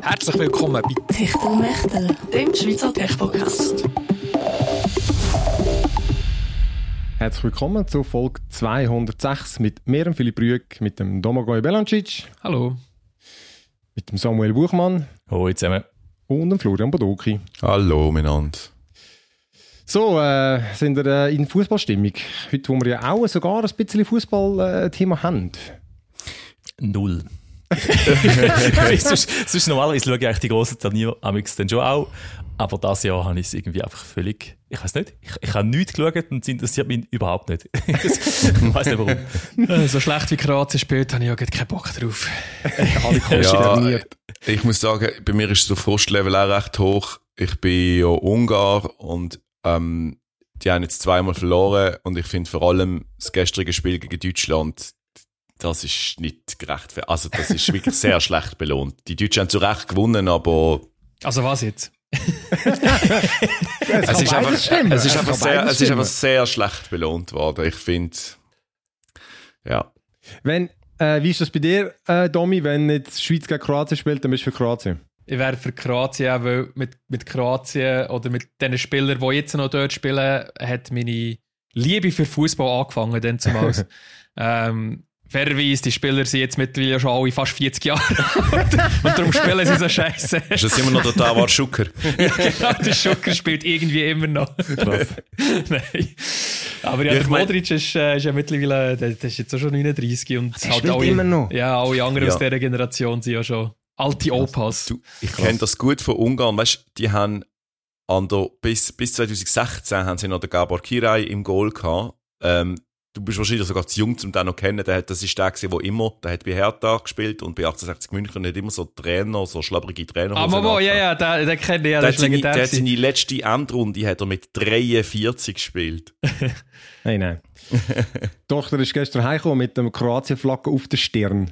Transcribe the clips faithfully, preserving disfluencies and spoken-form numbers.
Herzlich willkommen bei Techtelmechtel, dem Schweizer Tech-Podcast. Herzlich willkommen zu Folge zweihundertsechs mit mir, Philipp Rüegg, mit dem Domagoj Belancic. Hallo. Mit dem Samuel Buchmann. Hallo zusammen. Und dem Florian Bodoki. Hallo miteinander. So, äh, sind wir äh, in Fußballstimmung. Heute, wo wir ja auch sogar ein bisschen Fußball-Thema äh, haben. Null. sonst, sonst normalerweise schaue ich eigentlich die grossen Turniere dann schon auch. Aber dieses Jahr habe ich es irgendwie einfach völlig... Ich weiß nicht. Ich, ich habe nichts geschaut und es interessiert mich überhaupt nicht. Ich weiß nicht warum. So schlecht wie Kroatien spielt, habe ich auch keinen Bock drauf. Alle konsterniert. Ja, ich muss sagen, bei mir ist das Frustlevel auch recht hoch. Ich bin ja Ungar und ähm, die haben jetzt zweimal verloren und ich finde vor allem das gestrige Spiel gegen Deutschland, das ist nicht gerecht. Also das ist wirklich sehr schlecht belohnt. Die Deutschen haben zu Recht gewonnen, aber... Also was jetzt? es, ist einfach, es, ist einfach sehr, es ist einfach sehr schlecht belohnt worden. Ich finde, ja. Wenn, äh, wie ist das bei dir, äh, Domi, wenn jetzt die Schweiz gegen Kroatien spielt, dann bist du für Kroatien? Ich wäre für Kroatien, weil mit, mit Kroatien oder mit den Spielern, die jetzt noch dort spielen, hat meine Liebe für Fußball angefangen, dann zumal. ähm, Fairerweise, die Spieler sind jetzt mittlerweile schon alle fast vierzig Jahre alt und darum spielen sie so scheiße. Ist das immer noch der Tawar Schucker? Ja, genau, der Schucker spielt irgendwie immer noch. Krass. Nein. Aber ja, Ja, der ich mein- Modric ist, äh, ist ja mittlerweile, der, der ist jetzt auch schon neununddreißig und Der spielt immer noch? Ja, alle anderen Ja. aus dieser Generation sind ja schon alte Opas. Du, ich kenne das gut von Ungarn. Weißt, die haben an der, bis, bis zwanzig sechzehn haben sie noch den Gabor Kirai im Goal gehabt. Ähm, du bist wahrscheinlich sogar zu jung, um den noch zu kennen. Der hat, das ist der gewesen, der immer, der hat bei Hertha gespielt und bei achtzehnhundertsechzig München nicht immer so Trainer, so schlabbrige Trainer. Aber wo, ja, ja, den, den kenne ich, ja, Der das hat ist seine, legendär. der hat gewesen. seine letzte Endrunde hat er mit dreiundvierzig gespielt. Nein, nein. Die Tochter ist gestern heimgekommen mit dem Kroatien-Flagge auf der Stirn.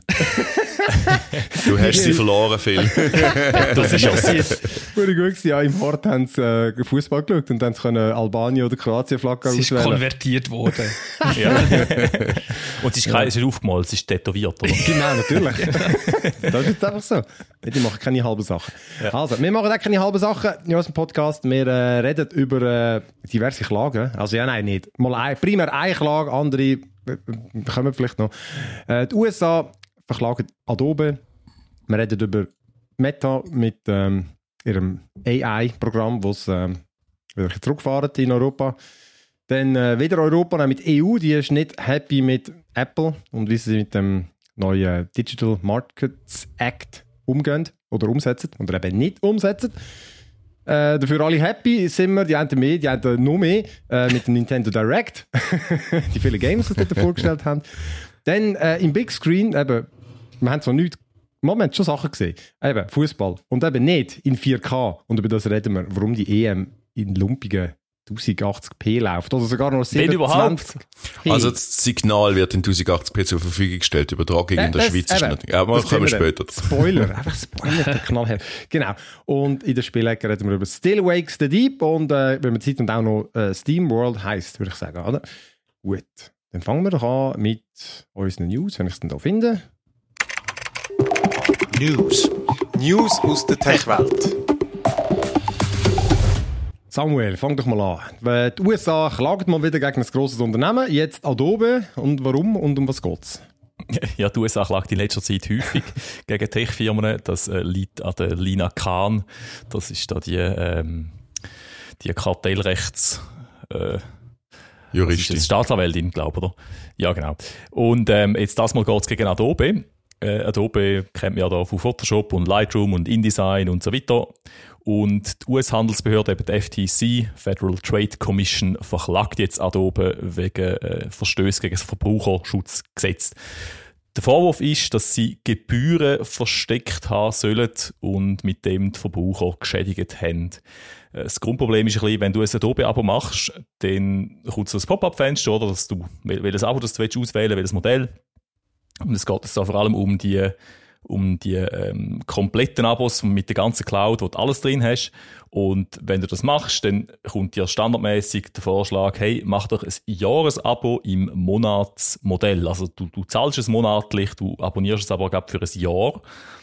Du hast sie verloren, Phil. Das ist passiert. Wurde gut gewesen. Ja, im Hort haben sie äh, Fußball geschaut und dann können Albanien oder Kroatien-Flagge Sie ist auswählen. konvertiert worden. Ja. Und es ist, kein, es ist aufgemalt, es ist tätowiert, oder? Genau, natürlich. Das ist jetzt einfach so. Die machen keine halben Sachen. Also, wir machen auch keine halben Sachen in unserem Podcast. Wir äh, reden über äh, diverse Klagen. Also ja, nein, nicht. Mal ein, primär eine Klage, andere äh, kommen vielleicht noch. Äh, die U S A verklagen Adobe. Wir reden über Meta mit ähm, ihrem A I-Programm, das ähm, wieder zurückfahren in Europa. Dann äh, wieder Europa nein, mit E U, die ist nicht happy mit Apple und wie sie mit dem neuen Digital Markets Act umgehen oder umsetzen oder eben nicht umsetzen. Äh, dafür alle happy sind wir, die einen mehr, die anderen noch mehr, äh, mit dem Nintendo Direct, die viele Games, die sie dort vorgestellt haben. Dann äh, im Big Screen, eben, wir haben zwar nichts, wir haben schon Sachen gesehen, eben Fußball und eben nicht in vier K und über das reden wir, warum die E M in lumpigen tausendachtzig p läuft oder sogar noch Wenn überhaupt. siebenundzwanzig p. Also das Signal wird in tausendachtzig p zur Verfügung gestellt. Übertragung Äh, in der das- Schweiz ist eben, nicht. Ja, wir das kommen sehen wir später. dann. Spoiler, einfach Spoiler, der Knallhart. Genau. Und in der Spielecke reden wir über Still Wakes the Deep und äh, wenn wir Zeit und auch noch äh, Steam World heisst, würde ich sagen, oder? Gut, dann fangen wir doch an mit unseren News, wenn ich es denn da finde. News. News aus der Tech-Welt. Samuel, fang doch mal an. Die U S A klagen mal wieder gegen ein grosses Unternehmen, jetzt Adobe. Und warum und um was geht's? Ja, die U S A klagt in letzter Zeit häufig gegen Tech-Firmen. Das äh, liegt an der Lina Khan. Das ist da die, ähm, die Kartellrechts... Äh, Das ist Juristin. jetzt Staatsanwältin, glaube ich, oder? Ja, genau. Und ähm, jetzt das Mal geht es gegen Adobe. Äh, Adobe kennt man ja da von Photoshop und Lightroom und InDesign und so weiter. Und die U S-Handelsbehörde, eben die F T C, Federal Trade Commission, verklagt jetzt Adobe wegen äh, Verstößen gegen das Verbraucherschutzgesetz. Der Vorwurf ist, dass sie Gebühren versteckt haben sollen und mit dem die Verbraucher geschädigt haben. Das Grundproblem ist ein bisschen, wenn du ein Adobe-Abo machst, dann kommt so ein Pop-up-Fenster, oder, dass du, welches Abo das du willst auswählen, welches Modell. Und es geht jetzt da vor allem um die, um die ähm, kompletten Abos mit der ganzen Cloud, wo du alles drin hast. Und wenn du das machst, dann kommt dir standardmäßig der Vorschlag, hey, mach doch ein Jahresabo im Monatsmodell. Also du, du zahlst es monatlich, du abonnierst es aber glaub, für ein Jahr.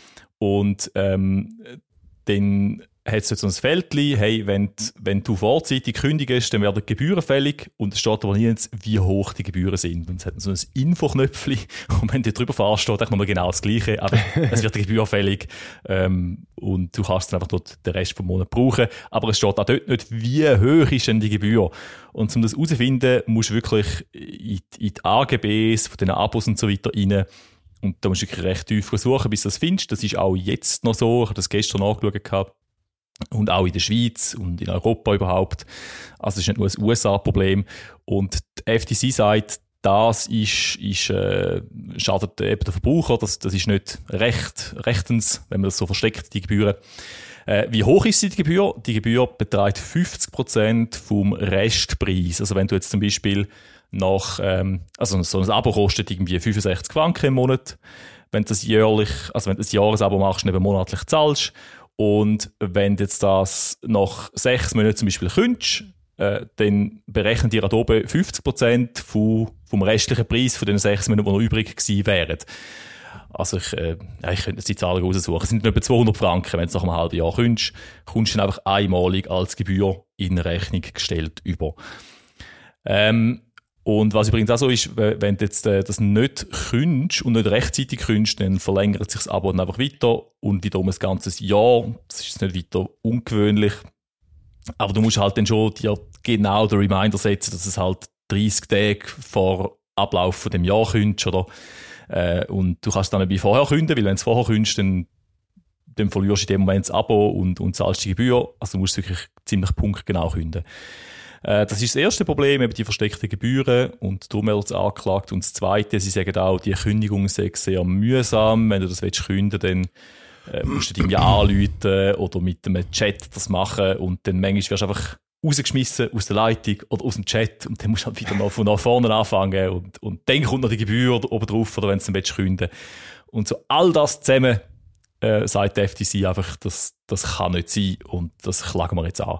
Und ähm, dann hat es so ein Feldchen, hey, wenn, wenn du vorzeitig kündigst, dann werden die Gebühren fällig und es steht aber nicht, wie hoch die Gebühren sind. Und es hat so ein Infoknöpfchen und wenn du drüber fährst, steht nochmal genau das Gleiche, aber es wird die Gebühr fällig ähm, und du kannst dann einfach dort den Rest vom Monat brauchen, aber es steht auch dort nicht, wie hoch ist denn die Gebühr. Und um das herauszufinden, musst du wirklich in, in die A G Bs von den Abos und so weiter rein. Und da musst du wirklich recht tief suchen, bis du das findest. Das ist auch jetzt noch so. Ich habe das gestern nachgeschaut. Und auch in der Schweiz und in Europa überhaupt. Also es ist nicht nur ein U S A-Problem. Und die F T C sagt, das ist, ist, äh, schadet eben der Verbraucher. Das, das ist nicht recht, rechtens, wenn man das so versteckt, die Gebühren. Äh, wie hoch ist die Gebühr? Die Gebühr beträgt fünfzig Prozent vom Restpreis. Also wenn du jetzt zum Beispiel nach, ähm, also so ein Abo kostet irgendwie fünfundsechzig Franken im Monat. Wenn du das jährlich, also wenn du das Jahresabo machst, nicht monatlich zahlst. Und wenn du jetzt das nach sechs Monaten zum Beispiel kündigst, äh, dann berechnen die Adobe fünfzig Prozent vom, vom restlichen Preis von den sechs Monaten, die noch übrig gewesen wären. Also ich, äh, ich könnte jetzt die Zahlen raussuchen. Es sind etwa zweihundert Franken, wenn du nach einem halben Jahr kündigst, kommst du dann einfach einmalig als Gebühr in Rechnung gestellt über. Ähm, Und was übrigens auch so ist, wenn du jetzt äh, das nicht kündigst und nicht rechtzeitig kündigst, dann verlängert sich das Abo dann einfach weiter und wiederum ein ganzes Jahr. Das ist nicht weiter ungewöhnlich. Aber du musst halt dann schon dir genau den Reminder setzen, dass es halt dreißig Tage vor Ablauf von dem Jahr kündigst, oder? Äh, und du kannst dann nicht wie vorher kündigen, weil wenn du es vorher kündigst, dann, dann verlierst du in dem Moment das Abo und, und zahlst die Gebühr. Also du musst wirklich ziemlich punktgenau kündigen. Das ist das erste Problem, eben die versteckten Gebühren, und darum wird es angeklagt. Und das zweite, sie sagen auch, die Kündigung sei sehr mühsam. Wenn du das willst kündigen, dann äh, musst du dich irgendwie anrufen oder mit einem Chat das machen, und dann manchmal wirst du einfach rausgeschmissen aus der Leitung oder aus dem Chat, und dann musst du halt wieder mal von vorne anfangen, und, und dann kommt noch die Gebühr oben drauf, oder wenn du dann willst kündigen. Und so all das zusammen äh, sagt die F T C einfach, das, das kann nicht sein, und das klagen wir jetzt an.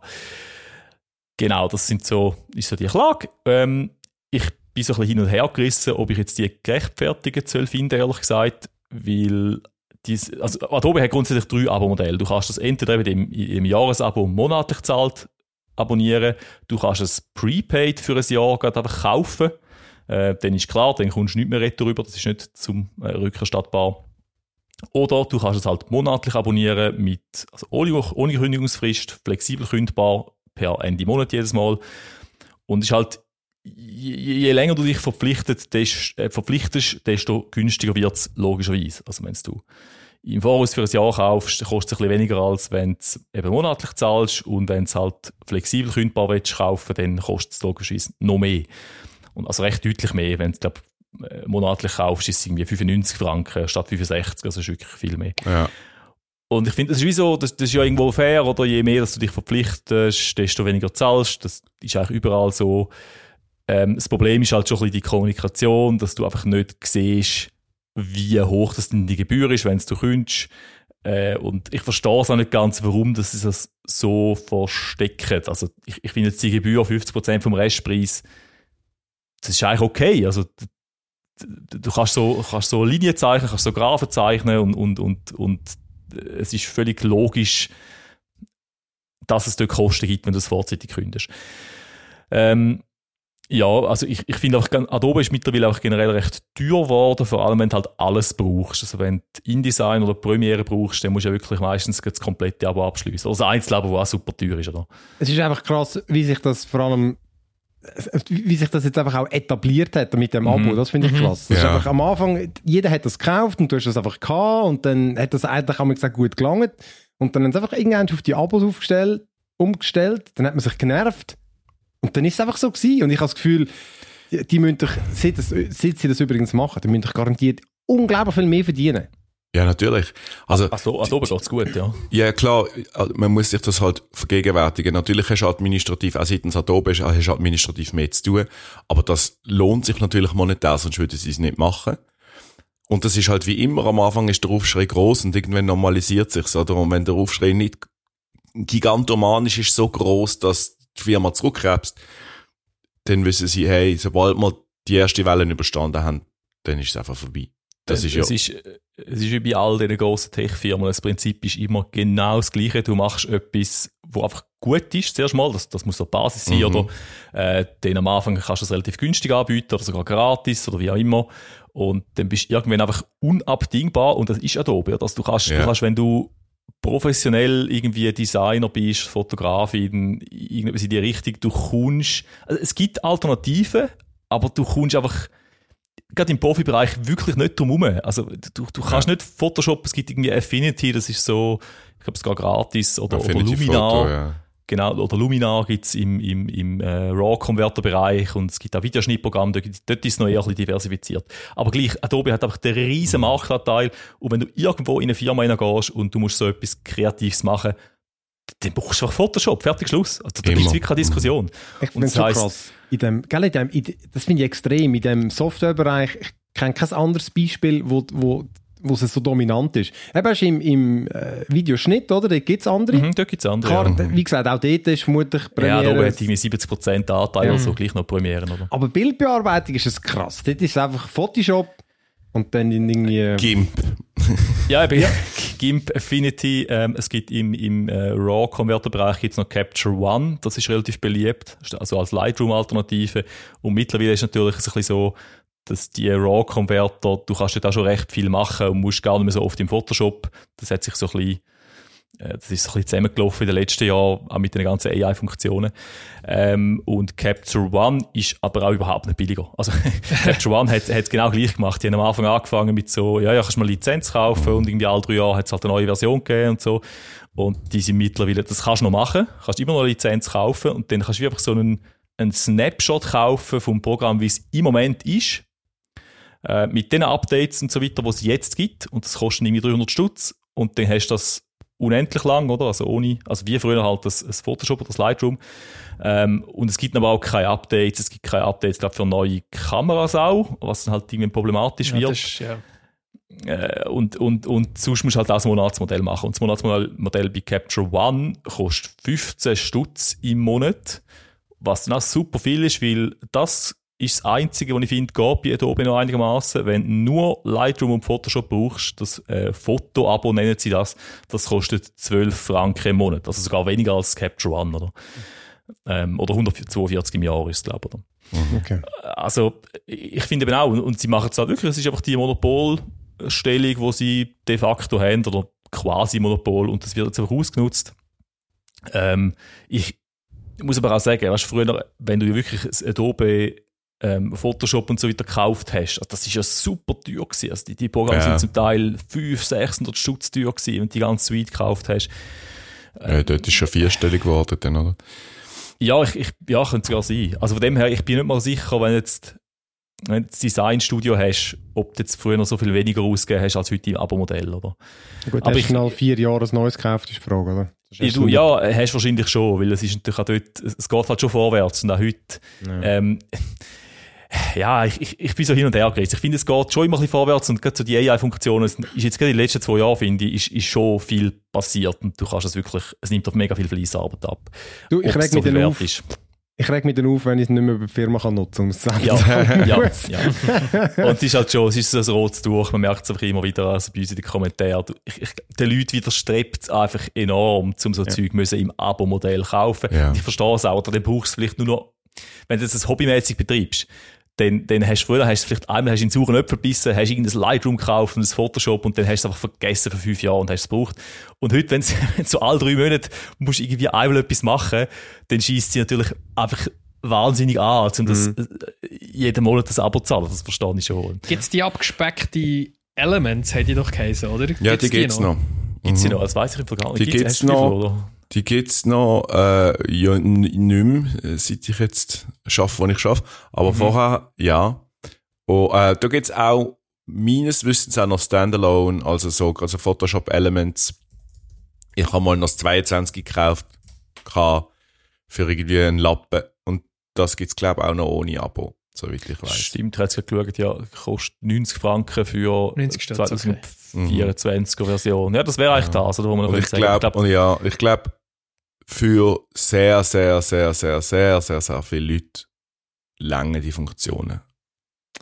Genau, das sind so, ist so die Klage. Ähm, ich bin so ein bisschen hin und her gerissen, ob ich jetzt die gerechtfertigt soll finden, ehrlich gesagt, weil dies, also Adobe hat grundsätzlich drei Abo-Modelle. Du kannst das entweder im, im Jahresabo monatlich zahlt abonnieren, du kannst es prepaid für ein Jahr gerade einfach kaufen, äh, dann ist klar, dann kommst du nicht mehr retour rüber, das ist nicht zum äh, rückerstattbar. Oder du kannst es halt monatlich abonnieren, mit, also ohne, ohne Kündigungsfrist, flexibel kündbar, per Ende Monat jedes Mal. Und es ist halt, je, je länger du dich verpflichtet, desto, äh, verpflichtest, desto günstiger wird es logischerweise. Also wenn du im Voraus für ein Jahr kaufst, kostet es ein bisschen weniger, als wenn du es eben monatlich zahlst, und wenn du es halt flexibel kündbar willst kaufen, dann kostet es logischerweise noch mehr. Und also recht deutlich mehr. Wenn du es monatlich kaufst, ist es irgendwie fünfundneunzig Franken statt fünfundsechzig, also ist wirklich viel mehr. Ja. Und ich finde, das ist wie so, das, das ist ja irgendwo fair, oder je mehr, dass du dich verpflichtest, desto weniger zahlst. Das ist eigentlich überall so. Ähm, das Problem ist halt schon ein bisschen die Kommunikation, dass du einfach nicht siehst, wie hoch das denn die Gebühr ist, wenn du kündigst. Äh, und ich verstehe es auch nicht ganz, warum das sie das so verstecken. Also ich, ich finde jetzt die Gebühr fünfzig Prozent vom Restpreis, das ist eigentlich okay. Also du, du kannst so, kannst so Linien zeichnen, kannst so Graphen zeichnen, und, und, und, und es ist völlig logisch, dass es dort Kosten gibt, wenn du es vorzeitig kündigst. Ähm, ja, also ich, ich finde auch, Adobe ist mittlerweile auch generell recht teuer geworden, vor allem wenn du halt alles brauchst. Also wenn du InDesign oder Premiere brauchst, dann musst du ja wirklich meistens das komplette Abo abschließen. Oder das Einzelabo, das auch super teuer ist, oder? Es ist einfach krass, wie sich das vor allem wie sich das jetzt einfach auch etabliert hat mit dem Abo, mhm. Das finde ich krass. Das ja. ist einfach, am Anfang, jeder hat das gekauft und du hast das einfach gehabt, und dann hat das eigentlich, haben wir gesagt, gut gelangt, und dann haben sie einfach irgendwann auf die Abos aufgestellt, umgestellt, dann hat man sich genervt, und dann ist es einfach so gewesen, und ich habe das Gefühl, die müssen doch, seit, das, seit sie das übrigens machen, die müssen doch garantiert unglaublich viel mehr verdienen. Ja, natürlich. Also, Ach so, Adobe geht's gut, ja. Ja, klar, man muss sich das halt vergegenwärtigen. Natürlich hast du administrativ, auch seitens Adobe hast du administrativ mehr zu tun, aber das lohnt sich natürlich monetär, sonst würden sie es nicht machen. Und das ist halt wie immer, am Anfang ist der Aufschrei gross und irgendwann normalisiert sich's, oder? Und wenn der Aufschrei nicht gigantomanisch ist, so gross, dass die Firma zurückkrebst, dann wissen sie, hey, sobald wir die erste Welle überstanden haben, dann ist es einfach vorbei. Das ist es, ja... ist, es ist wie bei all diesen grossen Tech-Firmen, das Prinzip ist immer genau das Gleiche. Du machst etwas, was einfach gut ist, zuerst mal, das, das muss so die Basis sein, Mhm. oder äh, dann am Anfang kannst du es relativ günstig anbieten oder sogar gratis oder wie auch immer. Und dann bist du irgendwann einfach unabdingbar und das ist Adobe. Dass du kannst, Ja. du kannst, wenn du professionell irgendwie Designer bist, Fotografin, irgendwas in die Richtung, du kommst, also es gibt Alternativen, aber du kommst einfach gerade im Profibereich wirklich nicht drum herum. Also du, du kannst Ja. nicht Photoshop, es gibt irgendwie Affinity, das ist so, ich glaube, es geht gratis, oder, oder Affinity Luminar. Photo, ja. Genau, oder Luminar gibt es im, im, im äh, RAW-Converter-Bereich und es gibt auch Videoschnittprogramme, dort, dort ist es noch eher ein bisschen diversifiziert. Aber gleich, Adobe hat einfach den riesen Marktanteil und wenn du irgendwo in eine Firma reingehst und du musst so etwas Kreatives machen, dann brauchst du einfach Photoshop, fertig, Schluss. Also, da gibt es Immer. wirklich keine Diskussion. Ich Und finde es das so heisst- krass. In dem, gell, in dem, in, de- das finde ich extrem. In dem Softwarebereich, ich kenne kein anderes Beispiel, wo, wo, wo es so dominant ist. Eben hast du im, im äh, Videoschnitt, oder? Da gibt es andere. Mhm, dort gibt es andere. Klar, ja. wie gesagt, auch dort ist vermutlich Premiere. Ja, Adobe hat irgendwie siebzig Prozent Anteil, Ja. also gleich noch Premieren, oder? Aber Bildbearbeitung ist es krass. Dort ist es einfach Photoshop und dann in irgendwie... GIMP. Ja, eben, GIMP Affinity, ähm, es gibt im, im äh, RAW-Converter-Bereich gibt's noch Capture One, das ist relativ beliebt, also als Lightroom-Alternative. Und mittlerweile ist natürlich es ein bisschen so, dass die RAW-Converter, du kannst dort auch schon recht viel machen und musst gar nicht mehr so oft im Photoshop. Das hat sich so ein bisschen, äh, das ist so ein bisschen zusammengelaufen in den letzten Jahren, auch mit den ganzen A I-Funktionen. Ähm, und Capture One ist aber auch überhaupt nicht billiger. Also Capture One hat es genau gleich gemacht. Die haben am Anfang angefangen mit so, ja, ja, kannst du mal Lizenz kaufen und irgendwie alle drei Jahre hat es halt eine neue Version gegeben und so. Und die sind mittlerweile, das kannst du noch machen, kannst immer noch eine Lizenz kaufen und dann kannst du einfach so einen, einen Snapshot kaufen vom Programm, wie es im Moment ist. Äh, mit den Updates und so weiter, die es jetzt gibt. Und das kostet irgendwie dreihundert Stutz. Und dann hast du das unendlich lang, oder? Also ohne, also wie früher halt das, das Photoshop oder das Lightroom. Ähm, und es gibt aber auch keine Updates. Es gibt keine Updates, glaube für neue Kameras auch, was dann halt irgendwie problematisch Ja, wird. das ist, ja. Äh, und, und, und sonst musst du halt auch das Monatsmodell machen. Und das Monatsmodell bei Capture One kostet fünfzehn Stutz im Monat, was dann auch super viel ist, weil das ist das Einzige, was ich finde, geht bei Adobe noch einigermaßen. Wenn du nur Lightroom und Photoshop brauchst, das äh, Foto-Abo nennen sie das, das kostet zwölf Franken im Monat. Also sogar weniger als Capture One, oder? Ähm, oder hundertzweiundvierzig im Jahr ist es, glaube ich, oder? Okay. Also, ich finde eben auch, und, und sie machen es halt wirklich, es ist einfach die Monopolstellung, die sie de facto haben, oder quasi Monopol, und das wird jetzt einfach ausgenutzt. Ähm, ich muss aber auch sagen, weißt, früher, wenn du wirklich das Adobe ähm, Photoshop und so weiter gekauft hast, also das ist ja super teuer gewesen. Also die, die Programme Ja. sind zum Teil fünfhundert, sechshundert Stutz teuer gewesen, wenn du die ganze Suite gekauft hast. Äh, dort ist schon vierstellig geworden, dann, oder? Ja, ich, ich, ja, könnte sogar sein. Also von dem her, ich bin nicht mal sicher, wenn jetzt wenn du ein Designstudio hast, ob du jetzt früher noch so viel weniger ausgegeben hast als heute im Abo-Modell, oder? Gut, Aber hast ich- du nach vier Jahren ein neues gekauft, ist die Frage, oder? Das Ja, ist du, erst ja, hast du wahrscheinlich schon, weil es ist natürlich auch dort, es geht halt schon vorwärts und auch heute, Ja. ähm, ja, ich, ich, ich bin so hin und her gerissen. Ich finde, es geht schon immer ein bisschen vorwärts und gerade so die A I-Funktionen, es ist jetzt gerade in den letzten zwei Jahren, finde ich, ist, ist schon viel passiert und du kannst es wirklich, es nimmt doch mega viel Fleissarbeit ab. Du, ich Ob es reg so mich viel dann wert auf, ist. ich reg mich dann auf, wenn ich es nicht mehr bei der Firma kann nutzen kann, um es selbst Ja, zu sagen. ja, ja. Und es ist halt schon, es ist so ein rotes Tuch, man merkt es einfach immer wieder, also bei uns in den Kommentaren. Du- Ich, ich, den Leuten widerstrebt es einfach enorm, um so Zeug müssen im Abo-Modell kaufen. Ja. Ich verstehe es auch, oder dann brauchst du vielleicht nur noch, wenn du das hobbymäßig betreibst, dann, dann hast du früher hast du vielleicht einmal hast du in den sauren Äpfel gebissen, hast irgendein Lightroom gekauft und ein Photoshop und dann hast du es einfach vergessen für fünf Jahre und hast es gebraucht. Und heute, wenn du so alle drei Monate musst du irgendwie einmal etwas machen, dann schießt sie natürlich einfach wahnsinnig an, um das, Mhm. äh, jeden Monat das Abo zu zahlen. Das verstehe ich schon. Gibt es die abgespeckte Elements, hätte ich doch geheißen, oder? Ja, die gibt's noch. Gibt es Mhm. noch? Das weiss ich im Vergangen. Die gibt's noch. Oder? Die gibt's noch, äh, ja, n- nicht mehr, äh, seit ich jetzt schaffe, wo ich schaffe. Aber vorher, ja. Und, äh, da gibt's auch, meines Wissens auch noch Standalone, also so, also Photoshop Elements. Ich habe mal noch das zweiundzwanzig gekauft, kann für irgendwie einen Lappen. Und das gibt's, glaube ich, auch noch ohne Abo, soweit ich weiss. Stimmt, ich habe jetzt gerade geschaut, ja, kostet neunzig Franken für neunzig Stutz, okay. zweitausendvierundzwanziger Version. Ja, das wäre eigentlich das, oder, wo man noch Und ich könnte sagen. glaube, und ja, ich glaube, für sehr, sehr, sehr, sehr, sehr, sehr, sehr viele Leute lange die Funktionen.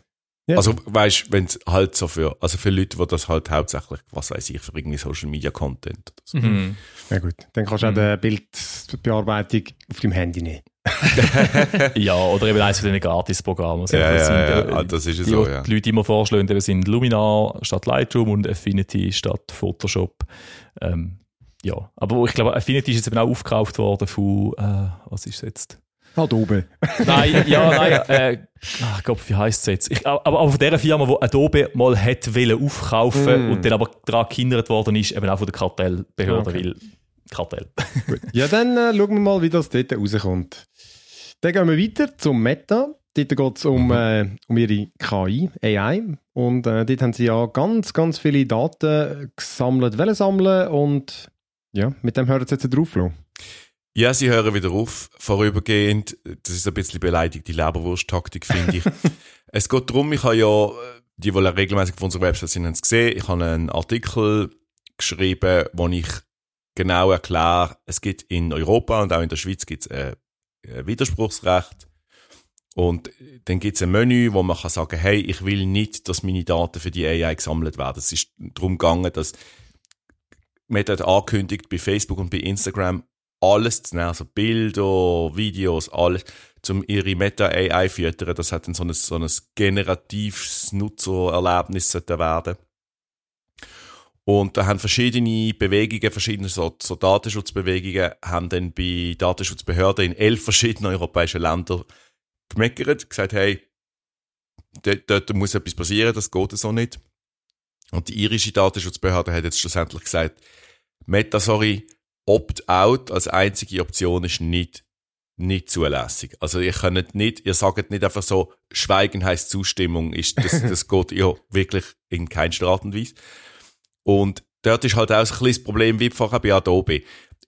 Ja. Also, weißt du, wenn es halt so für, also für Leute, die das halt hauptsächlich, was weiß ich, für irgendwie Social Media Content oder so. Mhm. Ja gut, dann kannst du auch die Bildbearbeitung auf deinem Handy nehmen. Ja, oder eben eines von diesen Gratis-Programmen. Also Ja, das ja, sind, ja, äh, das ist es die, so, die ja. die Leute immer vorschlagen, eben sind Luminar statt Lightroom und Affinity statt Photoshop. Ähm, ja, aber ich glaube, Affinity ist jetzt eben auch aufgekauft worden von, äh, was ist es jetzt? Adobe. Nein, ja, nein, äh, ach Gott, wie heisst es jetzt? Ich, aber, aber von der Firma, die Adobe mal hätte wollen aufkaufen Mm. und dann aber daran gehindert worden ist, eben auch von der Kartellbehörde, Okay. weil Kartell. Ja, dann äh, schauen wir mal, wie das dort rauskommt. Dann gehen wir weiter zum Meta. Dort geht es um, äh, um ihre K I, A I. Und äh, dort haben sie ja ganz, ganz viele Daten gesammelt, wollen sammeln. Und ja, mit dem hören sie jetzt drauf. Flo. Ja, sie hören wieder auf, vorübergehend. Das ist ein bisschen beleidigte Leberwurst-Taktik, finde ich. Es geht darum, ich habe ja, die, die regelmäßig auf unserer Website sind, haben es gesehen, ich habe einen Artikel geschrieben, wo ich genau erkläre, es gibt in Europa und auch in der Schweiz gibt es ein Widerspruchsrecht. Und dann gibt es ein Menü, wo man kann sagen, hey, ich will nicht, dass meine Daten für die A I gesammelt werden. Es ist darum gegangen, dass man hat angekündigt bei Facebook und bei Instagram, alles zu nehmen, also Bilder, Videos, alles, um ihre Meta-A I zu füttern. Das hat dann so ein, so ein generatives Nutzererlebnis werden. Und da haben verschiedene Bewegungen, verschiedene so, so Datenschutzbewegungen, haben dann bei Datenschutzbehörden in elf verschiedenen europäischen Ländern gemeckert, gesagt, hey, dort, dort muss etwas passieren, das geht so nicht. Und die irische Datenschutzbehörde hat jetzt schlussendlich gesagt, Meta, sorry, Opt-out als einzige Option ist nicht, nicht zulässig. Also ihr könnt nicht, ihr sagt nicht einfach so, Schweigen heisst Zustimmung, ist, das, das geht ja wirklich in keinster Art und Weise. Und dort ist halt auch ein kleines Problem, wie vorher bei Adobe.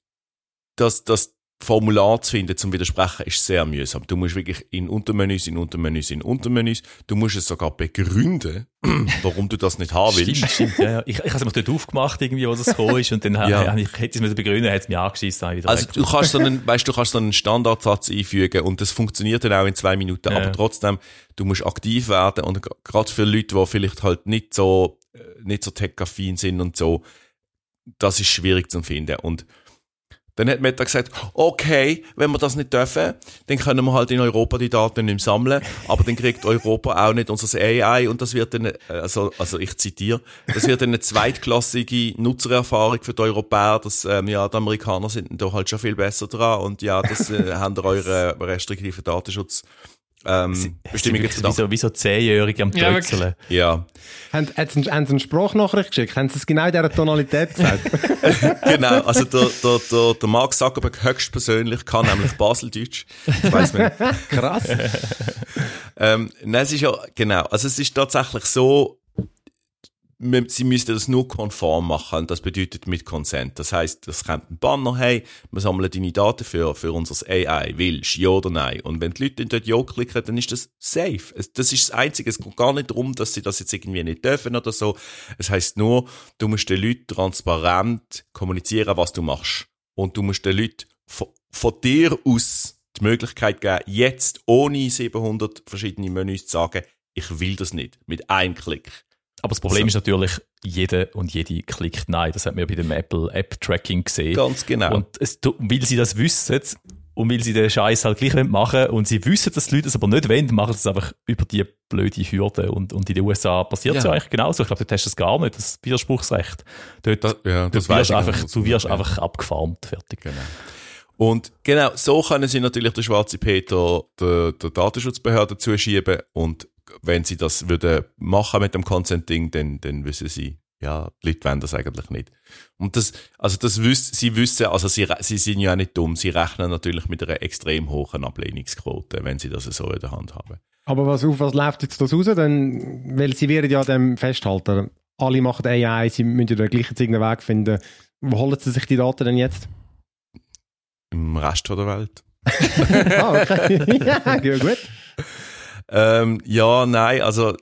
Das, das Formular zu finden, zum Widersprechen, ist sehr mühsam. Du musst wirklich in Untermenüs, in Untermenüs, in Untermenüs, du musst es sogar begründen, warum du das nicht haben willst. Stimmt, stimmt, ja, ja. Ich, ich habe es mir dort aufgemacht, irgendwie, wo das gekommen ist, und dann Ja. ja. ich, hätte ich es mir begründen, hätte es mir angeschissen. Wieder Also weg. du kannst so einen, weißt, du kannst so einen Standardsatz einfügen und das funktioniert dann auch in zwei Minuten, Ja. aber trotzdem, du musst aktiv werden und gerade für Leute, die vielleicht halt nicht so, äh, nicht so tech-affin sind und so, das ist schwierig zu finden. Und dann hat Meta gesagt, okay, wenn wir das nicht dürfen, dann können wir halt in Europa die Daten nicht mehr sammeln, aber dann kriegt Europa auch nicht unser A I und das wird dann, also, also ich zitiere, das wird dann eine zweitklassige Nutzererfahrung für die Europäer, dass, ähm, ja, die Amerikaner sind da halt schon viel besser dran und ja, das äh, haben ihr eure restriktiven Datenschutz, ähm, Bestimmungen zu wie so, wie so Zehnjährige am Ja, Tötzeln. Ja, Haben, haben, sie, haben sie eine Sprachnachricht geschickt? Haben sie es genau in dieser Tonalität gesagt? genau, also der, der, der, der Mark Zuckerberg höchstpersönlich kann nämlich Baseldeutsch, das weiss man. Krass. Ähm, nein, es ist ja, genau, also es ist tatsächlich so, wir- sie müssten das nur konform machen und das bedeutet mit Consent. Das heisst, es kommt ein Banner, hey, wir sammeln deine Daten für, für unser A I, willst du, ja oder nein? Und wenn die Leute dann dort ja klicken, dann ist das safe. Es, das ist das Einzige, es geht gar nicht darum, dass sie das jetzt irgendwie nicht dürfen oder so. Es heisst nur, du musst den Leuten transparent kommunizieren, was du machst. Und du musst den Leuten von, von dir aus die Möglichkeit geben, jetzt ohne siebenhundert verschiedene Menüs zu sagen, ich will das nicht, mit einem Klick. Aber das Problem So. ist natürlich, jeder und jede klickt Nein. Das hat man ja bei dem Apple App-Tracking gesehen. Ganz genau. Und es, weil sie das wissen und weil sie den Scheiß halt gleich machen wollen und sie wissen, dass die Leute es aber nicht wollen, machen sie es einfach über die blöde Hürde. Und, und in den U S A passiert es ja. Ja. eigentlich genauso. Ich glaube, dort hast du es gar nicht, das Widerspruchsrecht. Dort, Das- ja, das dort weiss wirst ich einfach, nicht. du wirst Ja. einfach abgefarmt, fertig. Genau. Und genau, so können sie natürlich den schwarzen Peter der, der Datenschutzbehörde zuschieben und wenn sie das würden machen mit dem Consent-Ding, dann, dann wissen sie, ja, die Leute wollen das eigentlich nicht. Und das, also das wissen, sie wissen, also sie, sie sind ja auch nicht dumm, sie rechnen natürlich mit einer extrem hohen Ablehnungsquote, wenn sie das so in der Hand haben. Aber was, auf was läuft jetzt das raus? Denn, weil sie werden ja dem festhalten. Alle machen A I, sie müssen ja den gleichen irgendeinen Weg finden. Wo holen sie sich die Daten denn jetzt? Im Rest der Welt. ah, okay. Ja, gut. Ähm, ja, nein, also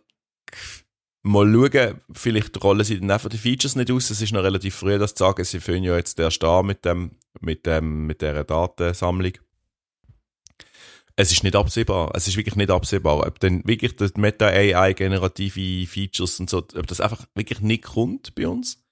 mal schauen, vielleicht rollen sie dann einfach die Features nicht aus. Es ist noch relativ früh, das zu sagen. Sie fangen ja jetzt erst an mit dem, mit dem, mit dieser Datensammlung. es ist nicht absehbar. Es ist wirklich nicht absehbar. Ob dann wirklich das Meta-A I-generative Features und so, ob das einfach wirklich nicht kommt bei uns.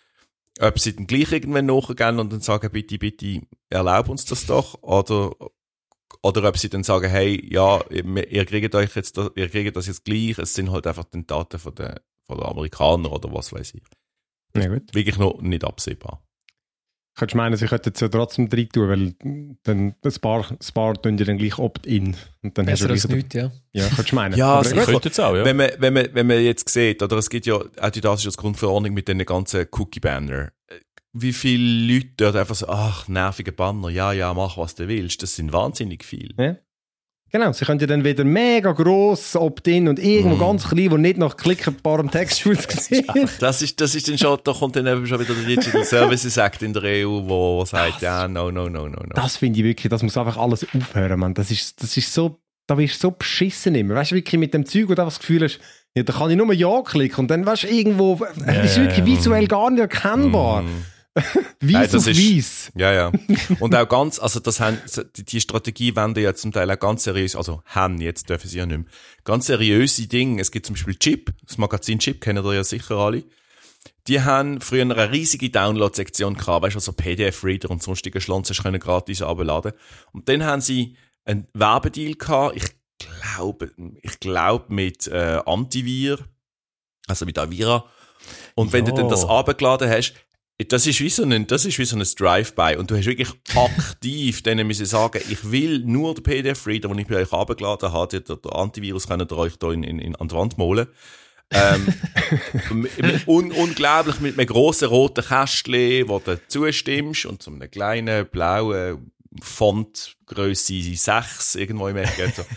Ob sie dann gleich irgendwann nachgehen und dann sagen, bitte, bitte, erlaub uns das doch. Oder, oder ob sie dann sagen, hey, ja, ihr, ihr kriegt euch jetzt, ihr kriegt das jetzt gleich. Es sind halt einfach die Daten von den, von den Amerikanern oder was weiß ich. Ja, gut. Wirklich noch nicht absehbar. Könntest du meinen, sie könnten es ja trotzdem rein tun, weil dann das Paar, das Paar tun ja dann gleich Opt-in. Und dann Besser hast als du nichts, ja. Ja, könntest du meinen. Ja, Aber sie gut. Könnte jetzt auch, ja. Wenn man, wenn man, wenn man jetzt sieht, oder es gibt ja, auch die Datenschutzgrundverordnung mit den ganzen Cookie-Banner. Wie viele Leute dort einfach so, ach, nervige Banner, ja, ja, mach was du willst. Das sind wahnsinnig viele. Ja. Genau, sie können ja dann wieder mega gross Opt-in und irgendwo Mm. ganz klein, wo nicht nach klickbarem Text aussieht. Das ist, das ist dann schon, da kommt dann eben schon wieder der Digital Services Act in der E U, wo, wo sagt, ja, no, no, no, no, no. Das finde ich wirklich, das muss einfach alles aufhören, Mann. Das ist, das ist so, da bist du so beschissen immer. Weißt du, wirklich mit dem Zeug, wo du einfach das Gefühl hast, ja, da kann ich nur Ja klicken und dann, weißt du, irgendwo, es ist wirklich visuell gar nicht erkennbar. Mm. Weiss Nein, das auf ist- weiss. Ja, ja. Und auch ganz, also das haben, die, die Strategie wenden ja zum Teil auch ganz seriös, also haben, jetzt dürfen sie ja nicht mehr, ganz seriöse Dinge. Es gibt zum Beispiel Chip, das Magazin Chip kennen ihr ja sicher alle. Die haben früher eine riesige Download-Sektion gehabt, weißt du, also P D F-Reader und sonstige Schlonzes können gratis abladen. Und dann haben sie einen Werbedeal gehabt, ich glaube, ich glaube mit äh, Antivir, also mit Avira. Und wenn Ja. du dann das abgeladen hast, das ist wie so ein, das ist wie so ein Drive-by und du hast wirklich aktiv denen müssen sagen, ich will nur den P D F-Reader, den ich bei euch abgeladen habe, der, der Antivirus könnt ihr euch da in, in, in, an die Wand malen. ähm, mit, mit, un, unglaublich mit einem grossen roten Kästchen, wo du zustimmst und so einem kleinen blauen Font Grösse sechs irgendwo im Eck. So.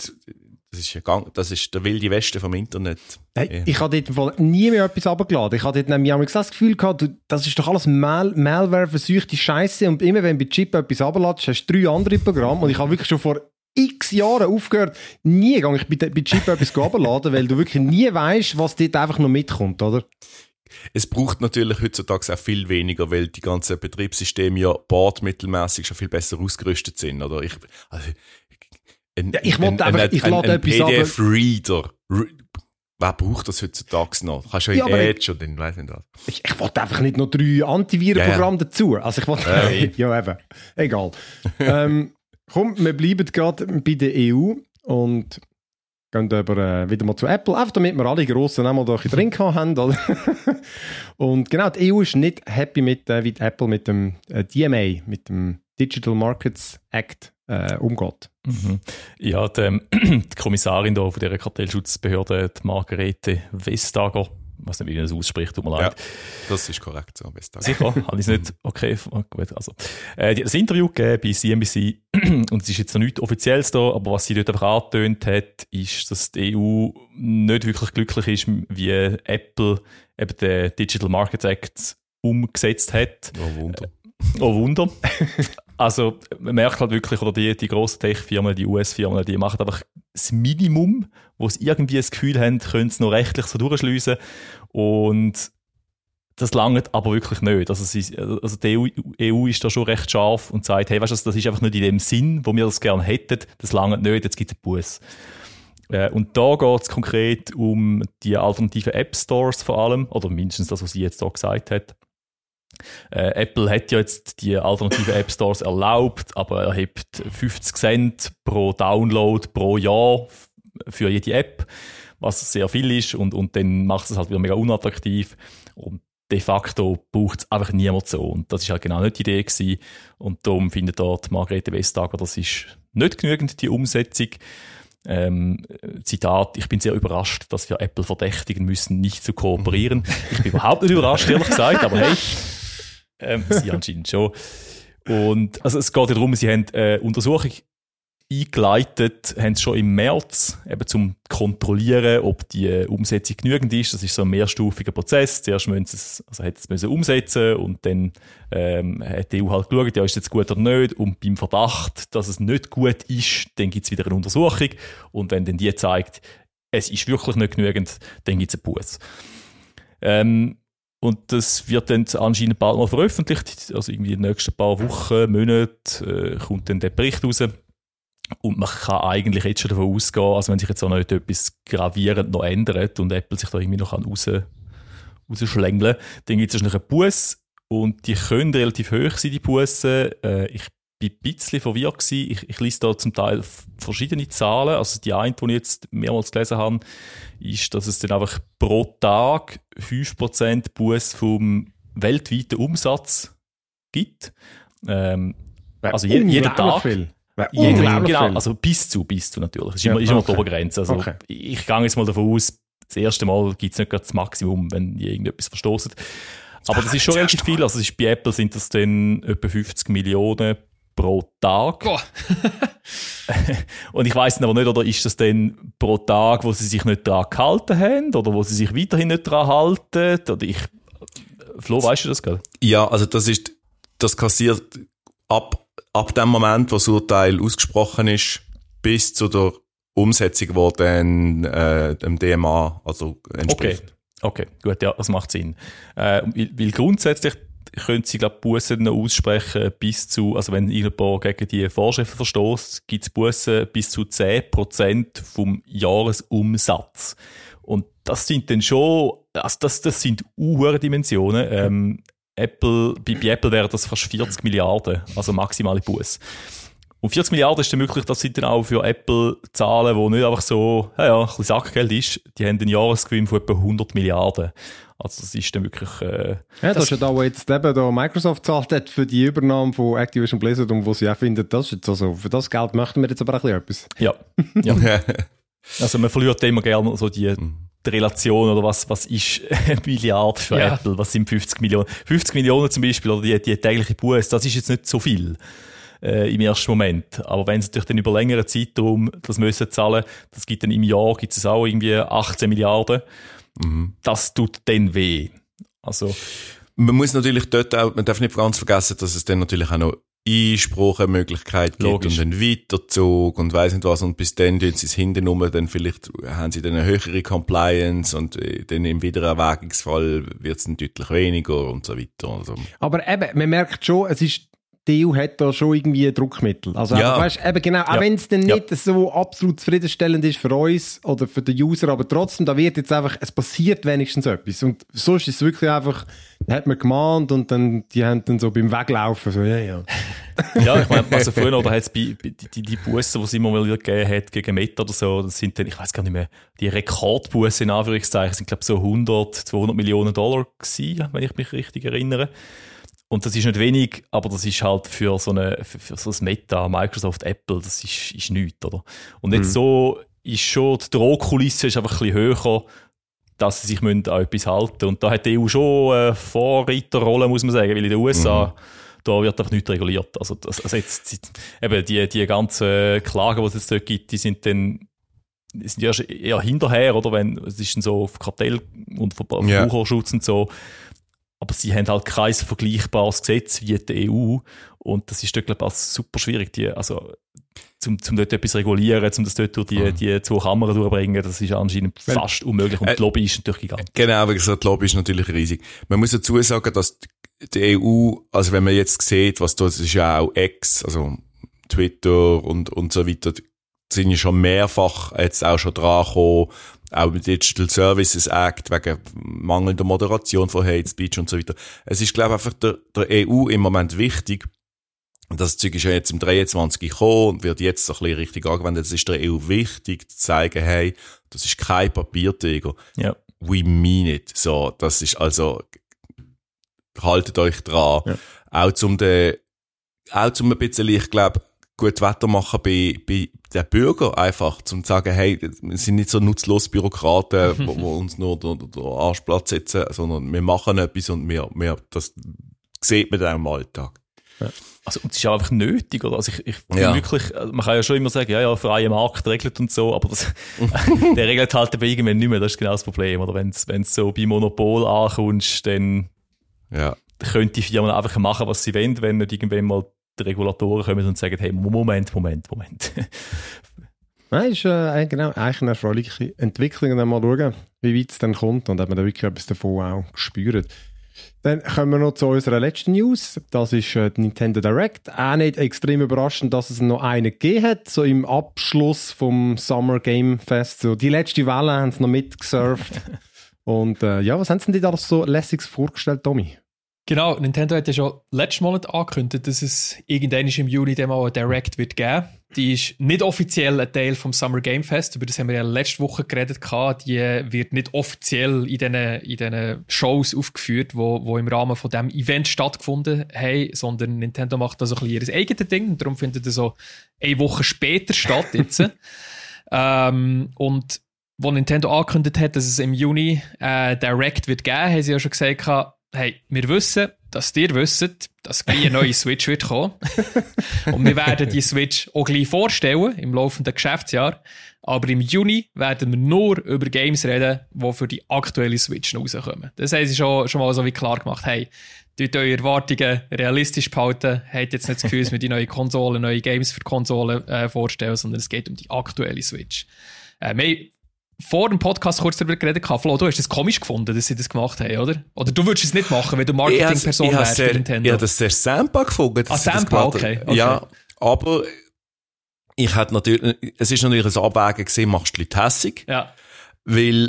Das ist, ein Gang, das ist der wilde Westen vom Internet. Hey, Ja. Ich habe dort im Fall nie mehr etwas runtergeladen. Ich habe dort nämlich auch das Gefühl gehabt, du, das ist doch alles Mal Malware-verseuchte Scheiße und immer wenn du bei Chip etwas runterladest, hast du drei andere Programme und ich habe wirklich schon vor x Jahren aufgehört, nie gehe ich bei, bei Chip etwas runterladen, weil du wirklich nie weißt, was dort einfach noch mitkommt, oder? Es braucht natürlich heutzutage auch viel weniger, weil die ganzen Betriebssysteme ja bordmittelmäßig schon viel besser ausgerüstet sind. Oder ich, also, ein, Ja, ich wollte einfach- ich lade ein etwas P D F-Reader. Wer braucht das heutzutage noch? Kannst du ja Ja, in aber Edge und in weiss nicht was. Ich, ich wollte einfach nicht noch drei Antivirenprogramme Ja, dazu. Also ich wollte... Ja. ja, eben. Egal. ähm, komm, wir bleiben gerade bei der E U und gehen aber äh, wieder mal zu Apple, einfach damit wir alle Grossen einmal da ein bisschen drin haben. Oder? Und genau, die E U ist nicht happy mit, äh, wie die Apple mit dem äh, D M A, mit dem Digital Markets Act äh, umgeht. Mhm. Ja, die, ähm, die Kommissarin da von dieser Kartellschutzbehörde, die Margarete Vestager, ich weiß nicht, wie man das ausspricht, tut mir Ja, leid. das ist korrekt. So, best Sicher, habe ich es nicht? Okay, gut. Also, äh, die hat ein Interview gegeben bei C N B C und es ist jetzt noch nichts Offizielles da, aber was sie dort einfach angetönt hat, ist, dass die E U nicht wirklich glücklich ist, wie Apple eben den Digital Markets Act umgesetzt hat. Oh, Wunder. Oh Wunder. Also man merkt halt wirklich, oder die, die grossen Tech-Firmen, die U S-Firmen, die machen einfach das Minimum, wo sie irgendwie das Gefühl haben, können sie noch rechtlich so durchschliessen. Und das langt aber wirklich nicht. Also, sie, also die E U, E U ist da schon recht scharf und sagt, hey, weißt du, das ist einfach nicht in dem Sinn, wo wir das gerne hätten. Das langt nicht, jetzt gibt es einen Buss. Äh, und da geht es konkret um die alternativen App-Stores vor allem, oder mindestens das, was sie jetzt da gesagt hat. Äh, Apple hat ja jetzt die alternativen App Stores erlaubt, aber er hebt fünfzig Cent pro Download pro Jahr f- für jede App, was sehr viel ist und, und dann macht es halt wieder mega unattraktiv und de facto braucht es einfach niemand so und das ist halt genau nicht die Idee gewesen und darum findet dort Margarete Vestager, das ist nicht genügend die Umsetzung. Ähm, Zitat, ich bin sehr überrascht, dass wir Apple verdächtigen müssen, nicht zu kooperieren. Ich bin überhaupt nicht überrascht, ehrlich gesagt, aber hey, ähm, sie anscheinend schon. Und also es geht darum, sie haben eine Untersuchung eingeleitet, haben es schon im März, eben zum kontrollieren, ob die Umsetzung genügend ist. Das ist so ein mehrstufiger Prozess. Zuerst müssen sie es, also hat es müssen umsetzen und dann ähm, hat die E U halt geschaut, ja, ist es jetzt gut oder nicht. Und beim Verdacht, dass es nicht gut ist, dann gibt es wieder eine Untersuchung. Und wenn dann die zeigt, es ist wirklich nicht genügend, dann gibt es einen Buß. Ähm, und das wird dann anscheinend bald mal veröffentlicht. Also irgendwie in den nächsten paar Wochen, Monaten äh, kommt dann der Bericht raus. Und man kann eigentlich jetzt schon davon ausgehen, also wenn sich jetzt auch noch nicht etwas gravierend noch ändert und Apple sich da irgendwie noch raus, rausschlängeln kann, dann gibt es noch einen Bus und die können relativ hoch sein, die Bussen. Äh, ich bin ein bisschen verwirrt gewesen. Ich, ich lese da zum Teil verschiedene Zahlen. Also die eine, die ich jetzt mehrmals gelesen habe, ist, dass es dann einfach pro Tag fünf Prozent Bus vom weltweiten Umsatz gibt. Ähm, also je, jeden Tag. Viel. Jeder, genau, also bis zu, bis zu natürlich. Das ist immer, ja, ist immer okay. Die Obergrenze. Also okay. Ich gehe jetzt mal davon aus, das erste Mal gibt es nicht gerade das Maximum, wenn ihr irgendetwas verstoßen. Aber das ist schon relativ viel. Also ist, bei Apple sind das dann etwa fünfzig Millionen pro Tag. Oh. Und ich weiss aber nicht, oder ist das dann pro Tag, wo sie sich nicht daran gehalten haben oder wo sie sich weiterhin nicht daran halten? Oder ich, Flo, weißt du das gerade? Ja, also das ist, das kassiert ab ab dem Moment, wo das Urteil ausgesprochen ist, bis zu der Umsetzung, die dann äh, dem D M A also entspricht. Okay, okay, gut, ja, das macht Sinn. Äh, weil, weil grundsätzlich können sie, glaube ich, Bussen noch aussprechen bis zu, also wenn irgendjemand gegen die Vorschriften verstößt, gibt es Bussen bis zu zehn Prozent vom Jahresumsatz. Und das sind dann schon, also das, das sind hohe Dimensionen. Ähm, Apple, bei, bei Apple wären das fast vierzig Milliarden, also maximale Buß. Und vierzig Milliarden ist dann möglich, das sind dann auch für Apple Zahlen, die nicht einfach so, ja, ja, ein bisschen Sackgeld ist. Die haben einen Jahresgewinn von etwa hundert Milliarden. Also das ist dann wirklich... Äh, ja, das, das ist ja da, wo jetzt eben da Microsoft zahlt hat für die Übernahme von Activision Blizzard und wo sie auch finden, das ist jetzt also, für das Geld möchten wir jetzt aber auch ein bisschen etwas. Ja, ja. Also man verliert immer gerne so die... die Relation oder was, was ist eine Milliarde für ja. Apple, was sind fünfzig Millionen? fünfzig Millionen zum Beispiel oder die, die tägliche Buß, das ist jetzt nicht so viel äh, im ersten Moment. Aber wenn sie natürlich dann über längeren Zeitraum das müssen zahlen, das gibt dann im Jahr gibt es auch irgendwie achtzehn Milliarden. Mhm. Das tut dann weh. Also man muss natürlich dort auch, man darf nicht ganz vergessen, dass es dann natürlich auch noch Einspruchmöglichkeit gibt und einen Weiterzug und weiss nicht was. Und bis dann tun sie es hinten rum, dann vielleicht haben sie dann eine höhere Compliance und dann im Wiedererwägungsfall wird es dann deutlich weniger und so weiter. Also. Aber eben, man merkt schon, es ist, die E U hat da schon irgendwie Druckmittel. Also, ja. weißt, eben genau, auch ja. wenn es dann nicht ja. so absolut zufriedenstellend ist für uns oder für den User, aber trotzdem, da wird jetzt einfach, es passiert wenigstens etwas. Und sonst ist es wirklich einfach, hat man gemahnt und dann, die haben dann so beim Weglaufen so, ja, ja. Ja, ich meine, also früher, oder hat es bei, bei die, die Bussen, die es immer mal wieder gegeben hat, gegen Meta oder so, das sind dann, ich weiß gar nicht mehr, die Rekordbussen in Anführungszeichen sind, glaube ich, so hundert, zweihundert Millionen Dollar gewesen, wenn ich mich richtig erinnere. Und das ist nicht wenig, aber das ist halt für so, eine, für, für so ein Meta, Microsoft, Apple, das ist, ist nichts, oder? Und jetzt mhm. so ist schon, die Drohkulisse ist einfach ein bisschen höher, dass sie sich an etwas halten müssen. Und da hat die E U schon eine Vorreiterrolle, muss man sagen, weil in den U S A, mhm. da wird einfach nichts reguliert. Also, das, also jetzt, eben die, die ganzen Klagen, die es jetzt dort gibt, die sind dann, die sind ja eher hinterher, oder? Wenn, es ist dann so auf Kartell- und Verbraucherschutz yeah. und so. Aber sie haben halt kein vergleichbares Gesetz wie die E U. Und das ist dort, glaube ich, super schwierig, die, also, zum, zum dort etwas regulieren, um das dort durch die, die zwei Kammern durchbringen, das ist anscheinend fast unmöglich. Und die Lobby ist natürlich gigantisch. Genau, wie gesagt, die Lobby ist natürlich riesig. Man muss dazu sagen, dass die E U, also wenn man jetzt sieht, was da, das ist ja auch X, also Twitter und, und so weiter, sind ja schon mehrfach jetzt auch schon dran gekommen, auch mit Digital Services Act, wegen mangelnder Moderation von Hate Speech und so weiter. Es ist, glaube ich, einfach der, der E U im Moment wichtig. Das Zeug ist ja jetzt im dreiundzwanzig gekommen und wird jetzt so ein bisschen richtig angewendet. Es ist der E U wichtig, zu zeigen, hey, das ist kein Papiertiger. Ja. We mean it. So, das ist also, haltet euch dran. Ja. Auch zum den, auch zum ein bisschen, ich glaube, gut Wetter machen bei, bei den Bürgern einfach, zum zu sagen, hey, wir sind nicht so nutzlos Bürokraten, wo, wo uns nur den, den Arschplatz setzen, sondern wir machen etwas und wir, wir, das sieht man dann auch im Alltag. Ja. Also, und es ist einfach nötig, oder? Also, ich, ich ja. wirklich, man kann ja schon immer sagen, ja, ja, freie Markt regelt und so, aber das, der regelt halt bei irgendwann nicht mehr, das ist genau das Problem, oder? Wenn es so bei Monopol ankommst, dann ja. können die Firmen einfach machen, was sie wollen, wenn nicht irgendwann mal die Regulatoren kommen und sagen, hey, Moment, Moment, Moment. Nein, ist äh, genau, eigentlich eine erfreuliche Entwicklung. Dann mal schauen, wie weit es dann kommt und ob man da wirklich etwas davon auch spürt. Dann kommen wir noch zu unserer letzten News. Das ist äh, die Nintendo Direct. Auch nicht extrem überraschend, dass es noch eine gegeben hat, so im Abschluss vom Summer Game Fest. So die letzte Welle haben sie noch mitgesurft. Und äh, ja, was haben sie denn da so lässiges vorgestellt, Tommy? Genau, Nintendo hat ja schon letzten Monat angekündigt, dass es irgendwann im Juni dann mal eine Direct wird geben. Die ist nicht offiziell ein Teil vom Summer Game Fest, über das haben wir ja letzte Woche geredet. Die wird nicht offiziell in diesen, in diesen Shows aufgeführt, wo, wo im Rahmen von diesem Event stattgefunden haben, sondern Nintendo macht da so ein bisschen ihr eigenes Ding und darum findet es so eine Woche später statt jetzt. ähm, und wo Nintendo angekündigt hat, dass es im Juni äh, Direct wird geben, haben sie ja schon gesagt, hey, wir wissen, dass ihr wisst, dass gleich eine neue Switch wird kommen. Und wir werden die Switch auch gleich vorstellen im laufenden Geschäftsjahr. Aber im Juni werden wir nur über Games reden, die für die aktuelle Switch rauskommen. Das haben sie schon, schon mal so wie klar gemacht. Hey, tut eure Erwartungen realistisch behalten. Habt jetzt nicht das Gefühl, dass wir die neue Konsole, neue Games für die Konsole äh, vorstellen, sondern es geht um die aktuelle Switch. Äh, wir vor dem Podcast kurz darüber geredet habe. Flo, du hast es komisch gefunden, dass sie das gemacht haben, oder? Oder du würdest es nicht machen, wenn du Marketingperson wärst bei Nintendo? Ich habe das sehr Sampa gefunden. Ah, Sampa, okay, okay. Ja, aber ich hatte natürlich, es ist natürlich ein Abwägen gesehen, machst du die Leute hässig. Ja. Weil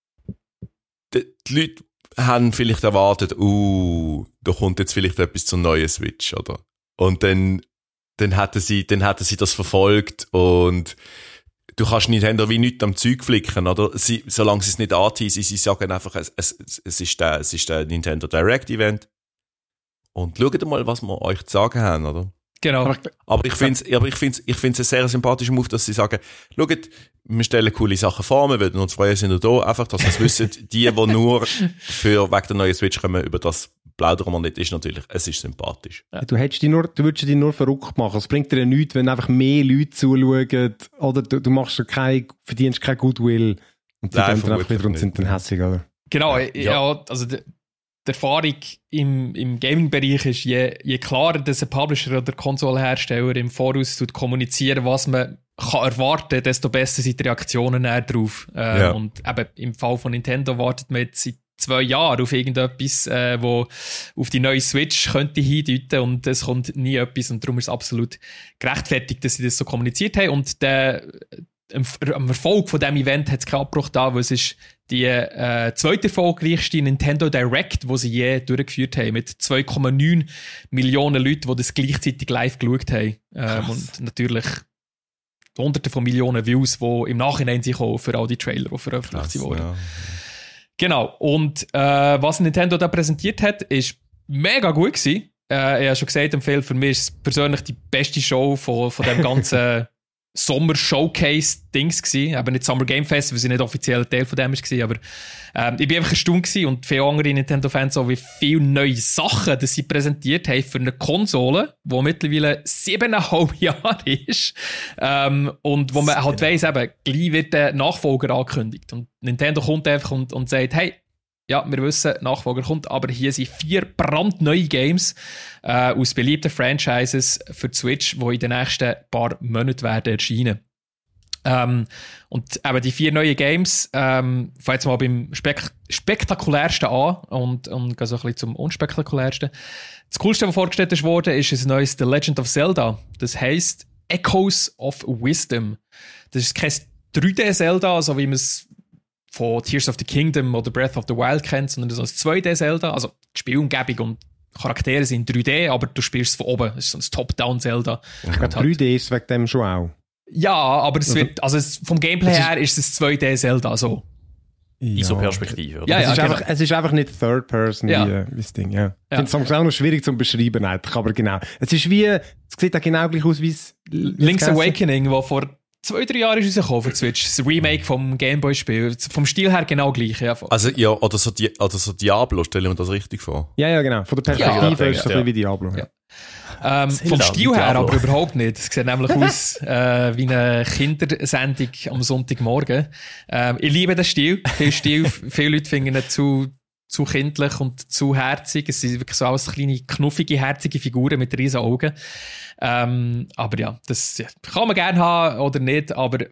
die, die Leute haben vielleicht erwartet, uh, da kommt jetzt vielleicht etwas zur neuen Switch, oder? Und dann, dann hätten sie, dann hätten sie das verfolgt und du kannst Nintendo wie nichts am Zeug flicken, oder? Sie, solange sie es nicht anteasen, sie sagen einfach, es, es, es, ist der, es ist der Nintendo Direct Event. Und schaut mal, was wir euch zu sagen haben, oder? Genau. Aber ich finde es, aber ich finde ich finde es ein sehr sympathischer Move, dass sie sagen, schaut, wir stellen coole Sachen vor, wir würden uns freuen, sind wir da, einfach, dass wir es wissen, die, die nur für, wegen der neuen Switch kommen, über das plaudern wir nicht, ist natürlich, es ist sympathisch. Ja. Du, hättest dich nur, du würdest dich nur verrückt machen. Es bringt dir ja nichts, wenn einfach mehr Leute zuschauen, oder du, du machst kein, verdienst kein Goodwill und die Nein, dann einfach wieder und sind dann hässig, oder? Genau, ja, Ja. also die, die Erfahrung im, im Gaming-Bereich ist, je, je klarer dass ein Publisher oder Konsolenhersteller im Voraus tut kommunizieren, was man kann erwarten, desto besser sind die Reaktionen darauf. Äh, Ja. Und eben im Fall von Nintendo wartet man jetzt seit zwei Jahren auf irgendetwas, äh, wo auf die neue Switch könnte hindeuten und es kommt nie etwas und darum ist es absolut gerechtfertigt, dass sie das so kommuniziert haben und der am Erfolg von diesem Event hat es keinen Abbruch da, weil es ist die äh, zweite erfolgreichste Nintendo Direct, die sie je durchgeführt haben, mit zwei Komma neun Millionen Leuten, die das gleichzeitig live geschaut haben. Ähm, und natürlich hunderte von Millionen Views, die im Nachhinein sich auch für all die Trailer, die veröffentlicht wurden. Ja. Genau. Und äh, was Nintendo da präsentiert hat, ist mega gut gewesen. Äh, ich habe schon gesagt, im Film, für mich ist es persönlich die beste Show von, von dem ganzen Sommer-Showcase-Dings gewesen. Aber nicht Summer Game Fest, weil sie nicht offiziell Teil von dem war. Aber ähm, ich bin einfach erstaunt gewesen und viele andere Nintendo-Fans auch, wie viele neue Sachen, die sie präsentiert haben für eine Konsole, die mittlerweile siebeneinhalb Jahre ist. Ähm, und wo man halt weiss, eben, gleich wird der Nachfolger angekündigt. Und Nintendo kommt einfach und, und sagt, hey, ja, wir wissen, Nachfolger kommt, aber hier sind vier brandneue Games äh, aus beliebten Franchises für die Switch, die in den nächsten paar Monaten werden erscheinen. Ähm, und eben die vier neuen Games, ähm, fangen jetzt mal beim Spek- spektakulärsten an und, und gehen so ein bisschen zum unspektakulärsten. Das Coolste, was vorgestellt wurde, ist ein neues The Legend of Zelda. Das heisst Echoes of Wisdom. Das ist kein drei D-Zelda, so wie man es von Tears of the Kingdom oder Breath of the Wild kennt, sondern so ein zwei D-Zelda. Also die Spielumgebung und Charaktere sind drei D, aber du spielst es von oben. Es ist so ein Top-Down-Zelda. Ich glaube, drei D ist wegen dem schon auch. Ja, aber es wird, also es, vom Gameplay her ist es ein zwei D-Zelda so. Ja. ISO-Perspektive, oder? Ja, es, ja, ist genau. einfach, es ist einfach nicht Third Person Ja. wie, äh, wie das Ding, ja. Ja. Ich finde es auch noch schwierig zu beschreiben, eigentlich, aber genau. Es ist wie, es sieht auch genau gleich aus wie es... Link's Awakening, wo vor zwei, drei Jahren ist rausgekommen für die Switch. Das Remake vom Gameboy-Spiel. Vom Stil her genau gleich, ja. Also, ja, oder so, Di- oder so Diablo, stelle ich mir das richtig vor. Ja, ja, genau. Von der Perspektive Ja, ist es so ein ja. bisschen wie Diablo. Ja. Ähm, vom Zelda, Stil her Diablo. aber überhaupt nicht. Es sieht nämlich aus äh, wie eine Kindersendung am Sonntagmorgen. Ähm, ich liebe den Stil. Viel Stil. Viele Leute finden ihn zu, zu kindlich und zu herzig. Es sind wirklich so alles kleine, knuffige, herzige Figuren mit riesen Augen. Ähm, aber ja, das ja, kann man gerne haben oder nicht. Aber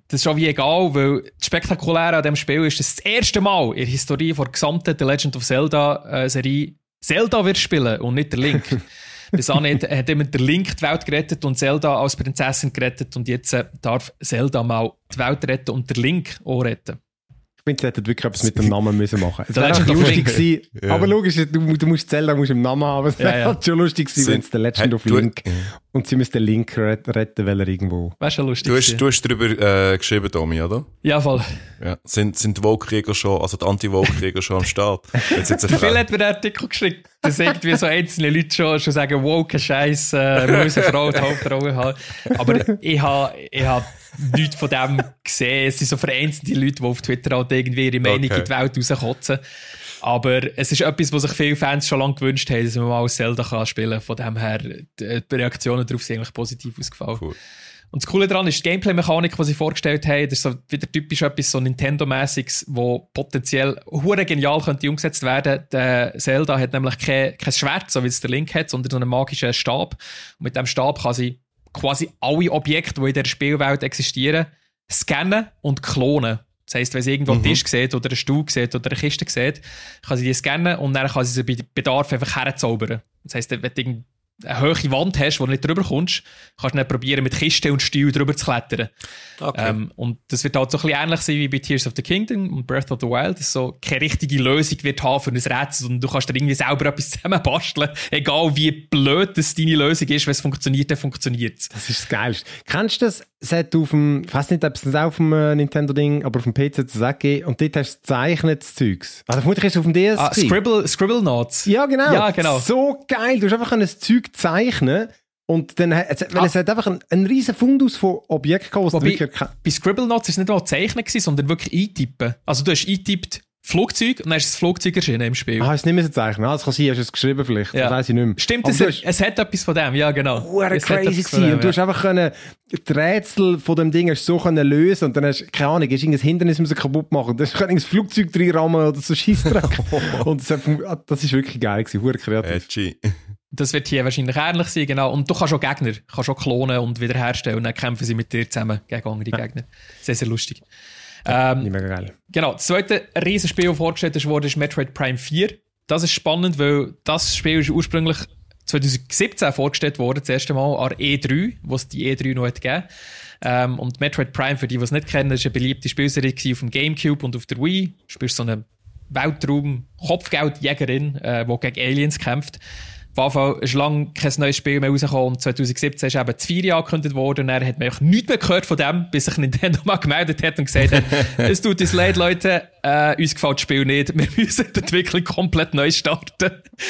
das ist schon wie egal, weil das Spektakuläre an diesem Spiel ist, dass das erste Mal in der Historie der gesamten The Legend of Zelda-Serie Zelda wird spielen und nicht der Link. Bis dahin hat immer der Link die Welt gerettet und Zelda als Prinzessin gerettet und jetzt äh, darf Zelda mal die Welt retten und der Link auch retten. Ich finde, sie hätten wirklich etwas mit dem Namen müssen machen. Es The wäre Legend echt of lustig Link. gewesen. Ja. Aber logisch, du, du musst Zelda musst im Namen haben. Es wäre Ja, ja. halt schon lustig gewesen, wenn es The Legend of du- Link und sie müssen den Link ret- retten, weil er irgendwo... Wäre schon lustig. Du hast, gewesen. du hast darüber äh, geschrieben, Domi, oder? Ja, voll. Ja. Sind, sind die Vogue-Krieger schon, also die Anti-Vogue-Krieger schon am Start? Jetzt jetzt eine Viel Frage. hat mir einen Artikel geschrieben, dass irgendwie so einzelne Leute schon, schon sagen, wow, kein Scheiß, äh, man muss eine Frau die Hauptrolle haben. Aber ich habe ich hab nichts von dem gesehen. Es sind so vereinzelte Leute, die auf Twitter halt irgendwie ihre Meinung Okay. in die Welt rauskotzen. Aber es ist etwas, was sich viele Fans schon lange gewünscht haben, dass man mal Zelda kann spielen kann. Von dem her, die die Reaktionen darauf sind eigentlich positiv ausgefallen. Cool. Und das Coole daran ist die Gameplay-Mechanik, die sie vorgestellt haben. Das ist so wieder typisch etwas so Nintendo-mäßiges, wo potenziell hure genial könnte umgesetzt werden. Der Zelda hat nämlich kein, kein Schwert, so wie es der Link hat, sondern so einen magischen Stab. Und mit dem Stab kann sie quasi alle Objekte, die in der Spielwelt existieren, scannen und klonen. Das heisst, wenn sie irgendwo einen Tisch sieht oder einen Stuhl sieht oder eine Kiste sieht, kann sie die scannen und dann kann sie sie bei Bedarf einfach herzaubern. Das heisst, wenn du irgend- eine hohe Wand hast, wo du nicht drüber kommst, kannst du dann probieren, mit Kiste und Stuhl drüber zu klettern. Okay. Ähm, und das wird halt so ein bisschen ähnlich sein wie bei Tears of the Kingdom und Breath of the Wild, dass so keine richtige Lösung wird haben für ein Rätsel und du kannst dir irgendwie selber etwas zusammenbasteln, egal wie blöd das deine Lösung ist, wenn es funktioniert, dann funktioniert es. Das ist das Geilste. Kennst du das? Es hat auf dem, ich weiss nicht, ob es das auch auf dem äh, Nintendo-Ding, aber auf dem P C zu sagen gegeben. Und dort hast du gezeichnetes Zeugs. Also vermutlich ist es auf dem D S. Ah, gewesen. Scribble, Scribble Notes. Ja, genau. Ja, genau. So geil. Du hast einfach ein Zeug zeichnen und dann hat, weil Ah. es hat einfach einen, einen riesen Fundus von Objekten gehabt, was du Wobei, wirklich erken- bei Scribble Notes war es nicht mal Zeichnen gewesen, sondern wirklich eintippen. Also du hast eingetippt Flugzeug und dann ist das Flugzeug erschienen im Spiel. Ah, hast du nicht mehr zeichnen. Ah, das kann sein, hast du es geschrieben vielleicht. Ja. Das weiss ich nicht mehr. Stimmt, Aber es, du hat- hast- es hat etwas von dem, ja genau. Hure Es hat crazy etwas von gewesen. dem, Und du ja. hast einfach können, die Rätsel von dem Ding hast du so können lösen und dann hast, keine Ahnung, hast irgendein Hindernis müssen kaputt machen. Du hast ein Flugzeug drin rammen oder so Scheissdreck. Und das, hat, das ist wirklich geil gewesen. Hure kreativ. Edgy. Das wird hier wahrscheinlich ähnlich sein, genau. Und du kannst auch Gegner, kannst auch klonen und wiederherstellen und dann kämpfen sie mit dir zusammen gegen andere Gegner. Sehr, sehr lustig. Ähm, Nicht mega geil. genau, das zweite Riesenspiel, das vorgestellt wurde, ist Metroid Prime vier. Das ist spannend, weil das Spiel ist ursprünglich zwanzig siebzehn vorgestellt worden, das erste Mal an E drei, wo es die E drei noch hat gegeben. Ähm, und Metroid Prime, für die, die es nicht kennen, ist eine beliebte Spielserie auf dem Gamecube und auf der Wii. Du spielst so eine Weltraum-Kopfgeldjägerin, äh, die gegen Aliens kämpft. Auf jeden Fall ist lange kein neues Spiel mehr rausgekommen und zwanzig siebzehn ist eben das vier angekündigt worden. Dann hat man einfach nichts mehr gehört von dem, bis sich Nintendo mal gemeldet hat und gesagt hat, es tut uns leid, Leute, äh, uns gefällt das Spiel nicht, wir müssen die Entwicklung komplett neu starten.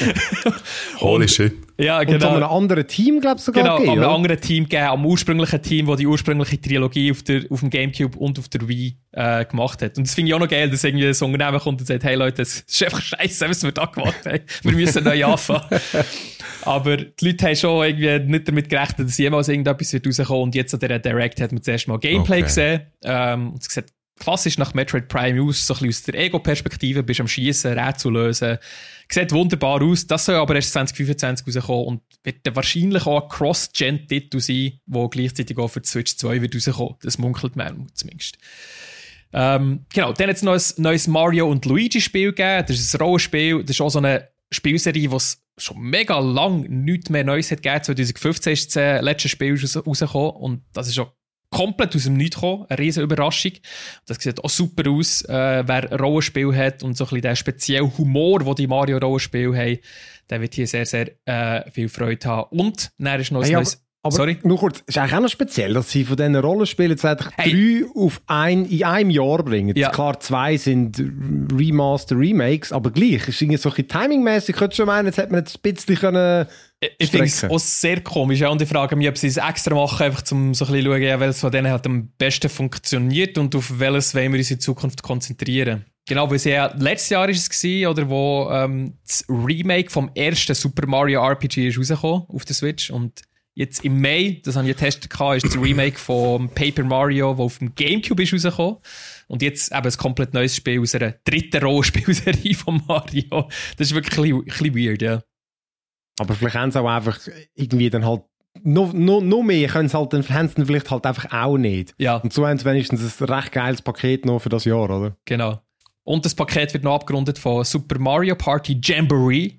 Holy shit. Ja, Und von einem genau. anderen Team, glaube ich, sogar Genau, gegeben, an einem oder? anderen Team gegeben, am ursprünglichen Team, das die ursprüngliche Trilogie auf, der, auf dem Gamecube und auf der Wii äh, gemacht hat. Und das finde ich auch noch geil, dass irgendwie ein Unternehmen kommt und sagt, hey Leute, es ist einfach scheiße, was wir da gemacht haben. Wir müssen neu anfangen. Aber die Leute haben schon irgendwie nicht damit gerechnet, dass jemals irgendetwas wird rauskommen. Und jetzt an dieser Direct hat man zuerst mal Gameplay Okay. gesehen. Ähm, und es sieht klassisch nach Metroid Prime aus, so ein bisschen aus der Ego-Perspektive, bist am Schießen, Rätsel lösen. Sieht wunderbar aus. Das soll aber erst zwanzig fünfundzwanzig rauskommen und wird dann wahrscheinlich auch ein Cross-Gen-Titel sein, der gleichzeitig auch für die Switch zwei wird rauskommen. Das munkelt man zumindest. Ähm, genau, dann hat es noch ein neues Mario und Luigi-Spiel gegeben. Das ist ein Rollenspiel. Das ist auch so eine Spielserie, die es schon mega lang nichts mehr Neues hat gegeben. zwanzig fünfzehn ist das äh, letzte Spiel raus- rausgekommen und das ist auch komplett aus dem Nichts gekommen. Eine riesen Überraschung. Das sieht auch super aus, äh, wer ein Rollenspiel hat und so ein bisschen den speziellen Humor, den die Mario-Rollenspiele haben, der wird hier sehr, sehr äh, viel Freude haben. Und dann ist noch ein Hey, neues... Aber Sorry? nur kurz, es ist eigentlich auch noch speziell, dass sie von diesen Rollenspielen jetzt eigentlich Hey. drei auf ein, in einem Jahr bringen. Ja. Klar, zwei sind Remaster, Remakes, aber gleich. Es ist irgendwie so ein bisschen timingmäßig. Ich könnte schon meinen, jetzt hätte man jetzt ein bisschen können Ich finde es strecken. auch sehr komisch. Ja, und ich frage mich, ob sie es extra machen, einfach um so ein bisschen zu schauen, ja, welches von denen hat am besten funktioniert und auf welches wollen wir uns in Zukunft konzentrieren. Genau, weil sie ja, letztes Jahr ist es gewesen, oder wo ähm, das Remake vom ersten Super Mario R P G ist rausgekommen auf der Switch und jetzt im Mai, das habe ich getestet, ist das Remake von Paper Mario, das auf dem Gamecube ist rausgekommen. Und jetzt eben ein komplett neues Spiel aus einer dritten Rollenspielserie von Mario. Das ist wirklich ein bisschen, ein bisschen weird, ja. Aber vielleicht haben sie auch einfach irgendwie dann halt noch, noch, noch mehr können sie halt, dann, haben sie dann vielleicht halt einfach auch nicht. Ja. Und so haben sie wenigstens ein recht geiles Paket noch für das Jahr, oder? Genau. Und das Paket wird noch abgerundet von Super Mario Party Jamboree.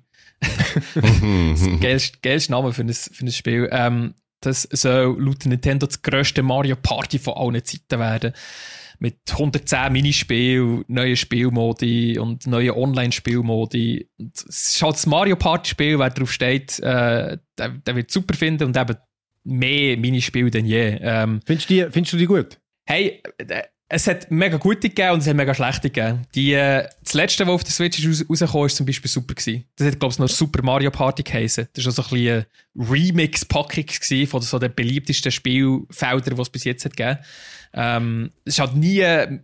Geilster geilste Name für ein, für ein Spiel. Ähm, das soll laut Nintendo das grösste Mario Party von allen Zeiten werden. Mit hundertzehn Minispielen, neuen Spielmodi und neuen Online-Spielmodi. Und es ist halt das Mario Party-Spiel, wer drauf steht, äh, der, der wird super finden und eben mehr Minispiele denn je. Ähm, Findest du die, findest du die gut? hey, äh, es hat mega gute gegeben und es hat mega schlechte gegeben. Die, äh, das letzte, das auf der Switch ist raus, rausgekommen ist, zum Beispiel super gewesen. Das hat, glaube ich, noch Super Mario Party geheißen. Das war so ein bisschen eine Remix-Packung von so den beliebtesten Spielfeldern, die es bis jetzt hat gegeben. Ähm, es ist halt nie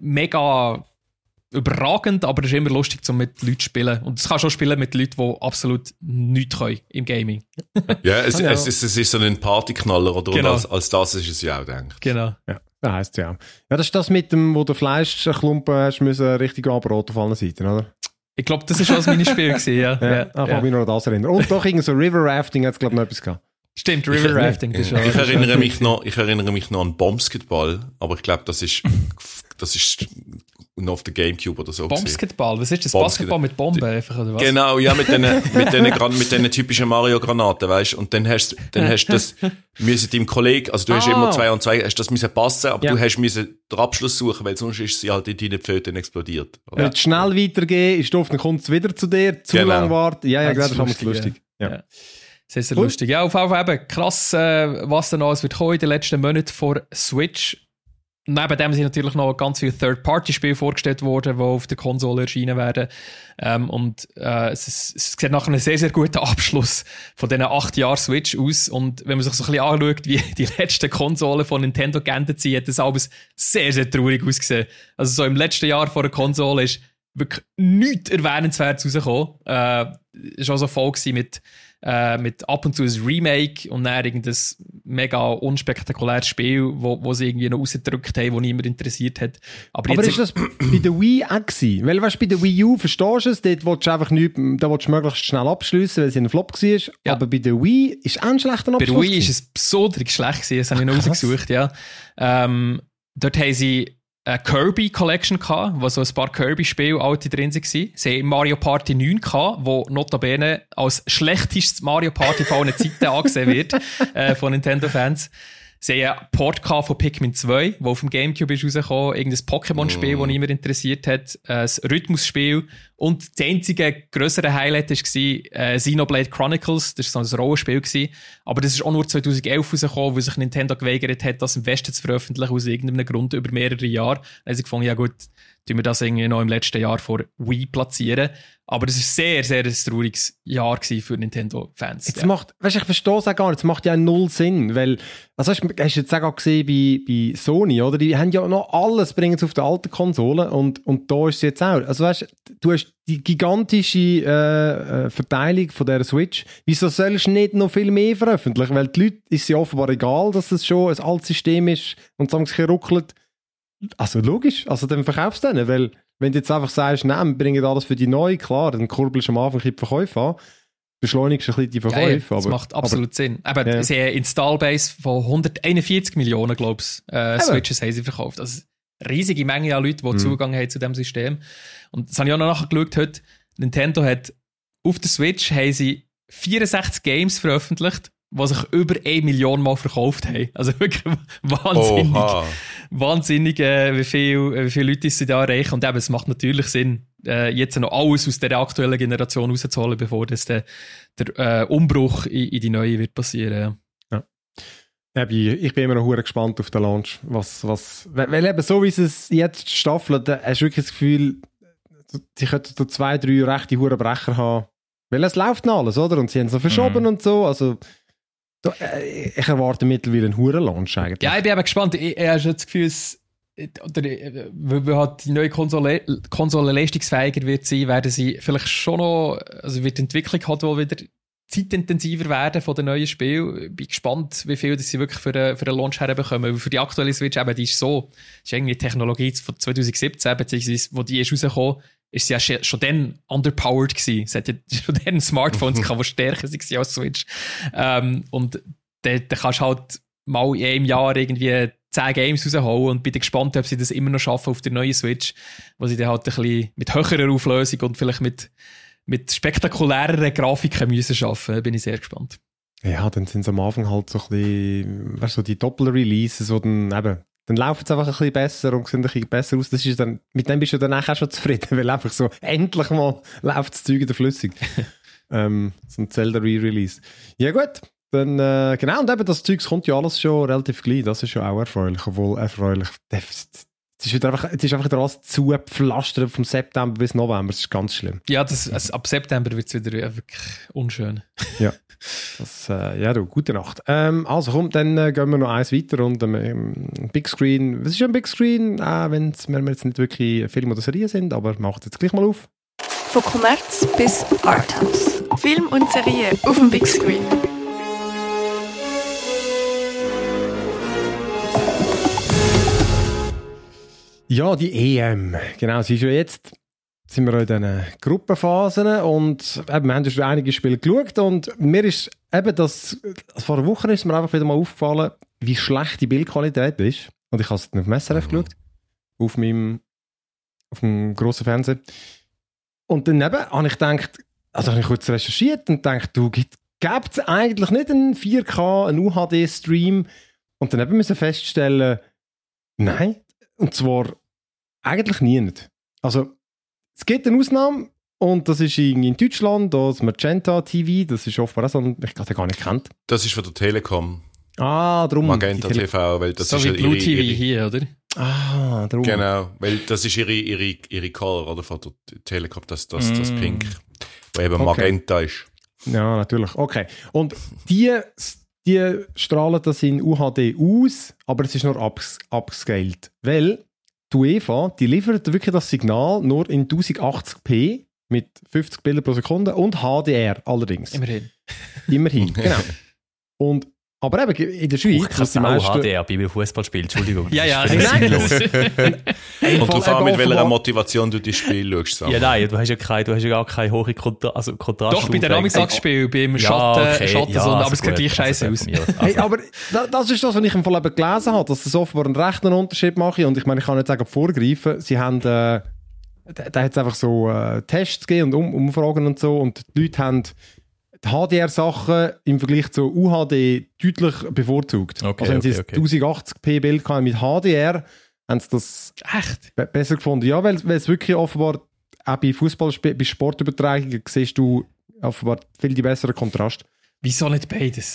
mega überragend, aber es ist immer lustig, um mit Leuten zu spielen. Und es kann schon spielen mit Leuten, die absolut nichts können im Gaming. Ja, es, Ja. es, es, es ist so ein Partyknaller, oder? Genau. Und als, als das ist es ja auch, denke ich. Genau. Ja, das heisst ja. Ja, das ist das mit dem, wo du Fleischklumpen hast müssen richtig anbraten auf allen Seiten, oder? Ich glaube, das war schon das Minispiel gewesen, ja. Ja, ja, ich kann ja. mich noch an das erinnern. Und doch irgend so River Rafting hat es, glaube ich, noch etwas gehabt. Stimmt, River Ich- Rafting. Das ist auch- Ich erinnere mich noch, ich erinnere mich noch an Basketball, aber ich glaube, das ist, das ist noch auf der Gamecube oder so. gewesen. Basketball, was ist das? Basketball. Basketball mit Bomben einfach, oder was? Genau, ja, mit den, mit den, Gran- mit den typischen Mario-Granaten, weißt du? Und dann hast, dann hast du das, müssen deinem Kollegen, also du hast Ah. immer zwei und zwei, hast das müssen passen, aber Ja. du hast müssen den Abschluss suchen, weil sonst ist sie halt in deinen Pfoten explodiert. Wenn es schnell weitergeht, ist doof, dann kommt es wieder zu dir, zu Genau. lang warten. Ja, ja, Ah, genau, das das ist ist lustig. lustig, lustig. Ja. Ja. Sehr, sehr Cool. lustig. Ja, auf jeden Fall eben krass, äh, was dann alles wird kommen in den letzten Monaten vor Switch. Neben dem sind natürlich noch ganz viele Third-Party-Spiele vorgestellt worden, die auf der Konsole erschienen werden. Ähm, und äh, es, ist, es sieht nach einem sehr, sehr guten Abschluss von diesen acht Jahren Switch aus. Und wenn man sich so ein bisschen anschaut, wie die letzten Konsolen von Nintendo geendet sind, hat das alles sehr, sehr traurig ausgesehen. Also so im letzten Jahr vor der Konsole ist wirklich nichts Erwähnenswertes rausgekommen. Äh, es war auch so voll gewesen mit Äh, mit ab und zu ein Remake und dann irgendein mega unspektakuläres Spiel, wo, wo sie irgendwie noch rausgedrückt haben, wo niemand interessiert hat. Aber, Aber jetzt, ist das bei der Wii auch gewesen? Weil, weißt du, bei der Wii U verstehst du es, dort willst du einfach nicht, da willst du möglichst schnell abschliessen, weil sie ein Flop war. Ja. Aber bei der Wii ist auch ein schlechter bei Abschluss. der Wii ist es besonders schlecht gewesen, das habe ich noch rausgesucht, ja. Ähm, dort haben sie eine Kirby Collection gehabt, wo so ein paar Kirby-Spiele alte drin waren. Sie haben Mario Party neun gehabt, wo notabene als schlechtestes Mario Party von allen Zeiten angesehen wird, äh, von Nintendo-Fans. Sie haben einen Port gehabt von Pikmin zwei, wo auf dem Gamecube ist rausgekommen, irgendein Pokémon-Spiel, das niemand interessiert hat, äh, ein Rhythmusspiel. Und das einzige grössere Highlight war äh, Xenoblade Chronicles, das war so ein Rollenspiel gewesen. Aber das ist auch nur zwanzig elf rausgekommen, wo sich Nintendo geweigert hat, das im Westen zu veröffentlichen, aus irgendeinem Grund über mehrere Jahre. Dann haben sie gefunden, ja gut, tun wir das irgendwie noch im letzten Jahr vor Wii platzieren. Aber es war sehr, sehr ein trauriges Jahr gewesen für Nintendo-Fans. Jetzt Ja. macht, weißt du, ich verstehe es auch gar nicht, es macht ja null Sinn, weil, also hast, du- hast du jetzt auch gesehen bei, bei Sony, oder? Die haben ja noch alles, bringen sie auf der alten Konsole und, und da ist es jetzt auch. Also weißt du, du hast die gigantische äh, äh, Verteilung von dieser Switch. Wieso sollst du nicht noch viel mehr veröffentlichen? Weil die Leute ist ja offenbar egal, dass es schon ein altes System ist und es ein bisschen ruckelt. Also logisch, also dann verkaufst du den, weil wenn du jetzt einfach sagst, nein, wir bringen alles für die neue, klar, dann kurbelst du am Anfang ein bisschen die Verkäufe an, beschleunigst ein bisschen die Ja, ja, Verkäufe. das aber, macht absolut Sinn. Aber Ja. sie haben eine Installbase von hunderteinundvierzig Millionen, glaube ich, äh, Switches haben sie verkauft. Also eine riesige Menge an Leuten, die Mhm. Zugang haben zu diesem System. Und das habe ich auch noch nachher geschaut heute. Nintendo hat auf der Switch haben sie vierundsechzig Games veröffentlicht, die sich über eine Million Mal verkauft haben. Also wirklich wahnsinnig. Oha. Wahnsinnig, äh, wie viele wie viel Leute sie da erreichen. Und eben, es macht natürlich Sinn, äh, jetzt noch alles aus der aktuellen Generation rauszuholen, bevor das der, der äh, Umbruch in, in die neue wird passieren. Ja. Ja, ich bin immer noch hure gespannt auf den Launch. Was, was, weil weil eben so wie sie es jetzt staffeln, da hast du wirklich das Gefühl, sie könnten da zwei, drei rechte hure Brecher haben. Weil es läuft noch alles, oder? Und sie haben es noch verschoben Mhm. und so. Also, da, äh, ich erwarte mittlerweile einen hure Launch eigentlich. Ja, ich bin eben gespannt. Ich, ich habe schon das Gefühl, es, oder, äh, weil weil halt die neue Konsole, Konsole leistungsfähiger wird sein, werden sie vielleicht schon noch, also wird die Entwicklung halt wohl wieder zeitintensiver werden von den neuen Spielen. Ich bin gespannt, wie viel das sie wirklich für den, für den Launch herbekommen. Weil für die aktuelle Switch eben, die ist so, ist irgendwie Technologie von zwanzig siebzehn, beziehungsweise wo die ist rausgekommen, ist sie ja schon, schon dann underpowered gewesen. Es hat ja schon dann Smartphones gehabt, die stärker waren als Switch. Ähm, und dann, dann kannst du halt mal in einem Jahr irgendwie zehn Games rausholen und bin gespannt, ob sie das immer noch schaffen auf der neuen Switch, wo sie dann halt ein bisschen mit höherer Auflösung und vielleicht mit, mit spektakuläreren Grafiken müssen schaffen. Da bin ich sehr gespannt. Ja, dann sind es am Anfang halt so ein bisschen, weißt du, so die Doppel-Releases, wo dann eben, dann laufen es einfach ein bisschen besser und sehen ein bisschen besser aus. Das ist dann, mit dem bist du dann auch schon zufrieden, weil einfach so, endlich mal läuft das Zeug in der Flüssig. ähm, so ein Zelda-Re-Release. Ja gut, dann, äh, genau, und eben das Zeug kommt ja alles schon relativ gleich, das ist schon auch erfreulich, obwohl erfreulich, es ist wieder einfach, es ist einfach alles zugepflastert vom September bis November, das ist ganz schlimm. Ja, das, also ab September wird es wieder wirklich unschön. Ja. Das, äh, ja, du, gute Nacht. Ähm, also komm, dann äh, gehen wir noch eins weiter und ähm, Big Screen. Was ist ein Big Screen? Äh, wenn wir jetzt nicht wirklich Film oder Serie sind, aber macht jetzt gleich mal auf. Von Kommerz bis Arthouse. Film und Serie auf dem Big Screen. Ja, die E M. Genau, sie ist ja jetzt. Sind wir in diesen Gruppenphasen und eben, wir haben ja schon einige Spiele geschaut und mir ist eben das, vor einer Woche ist mir einfach wieder mal aufgefallen, wie schlecht die Bildqualität ist. Und ich habe es auf dem S R F mhm. geschaut, auf meinem, auf dem grossen Fernseher. Und dann eben habe ich gedacht, also habe ich kurz recherchiert und gedacht, du, gibt es eigentlich nicht einen vier K, einen U H D-Stream? Und dann eben müssen feststellen, nein, und zwar eigentlich nie nicht. Also, es gibt eine Ausnahme und das ist in Deutschland, das Magenta T V, das ist offenbar auch so, ich habe den gar nicht kennt. Das ist von der Telekom. Ah, darum. Magenta T V, weil das so ist wie ja Blue ihre, T V ihre, hier, oder? Ah, darum. Genau, weil das ist ihre, ihre, ihre Color, oder, von der Telekom, das, das, das Mm. Pink, wo eben Okay. Magenta ist. Ja, natürlich. Okay. Und die, die strahlen das in U H D aus, aber es ist nur ups, upscaled. Weil die UEFA, die liefert wirklich das Signal nur in tausendachtzig p mit fünfzig Bildern pro Sekunde und H D R allerdings. Immerhin. Immerhin, genau. Und, aber eben in der Schweiz, Ich was die kann auch meisten... H D R bei einem Fußballspiel, Entschuldigung. Ja, ja, Das ist nein. sinnlos. Und du fahrst mit welcher offenbar- Motivation du das Spiel schaust. Sam. Ja, nein, du hast ja, kein, du hast ja gar keine hohe Kontra also Kontrast. Doch, bei den Amisax-Spielen, beim Schatten, okay, Schatten ja, so, aber also es sieht gut, gleich scheiße also aus. von mir aus. Hey, Also, aber da, das ist das, was ich im Fall eben gelesen habe, dass das offenbar einen rechten Unterschied mache. Und ich meine, ich kann nicht sagen, vorgreifen. Sie haben, äh, da, da hat es einfach so äh, Tests gegeben und um, Umfragen und so. Und die Leute haben die H D R-Sachen im Vergleich zu U H D deutlich bevorzugt. Okay, also wenn sie okay, das okay. tausendachtzig p Bild hatten mit H D R, haben sie das Echt? be- besser gefunden. Ja, weil, weil es wirklich offenbar auch bei Fußballspielen, bei Sportübertragungen siehst du offenbar viel die besseren Kontrast. Wieso nicht beides?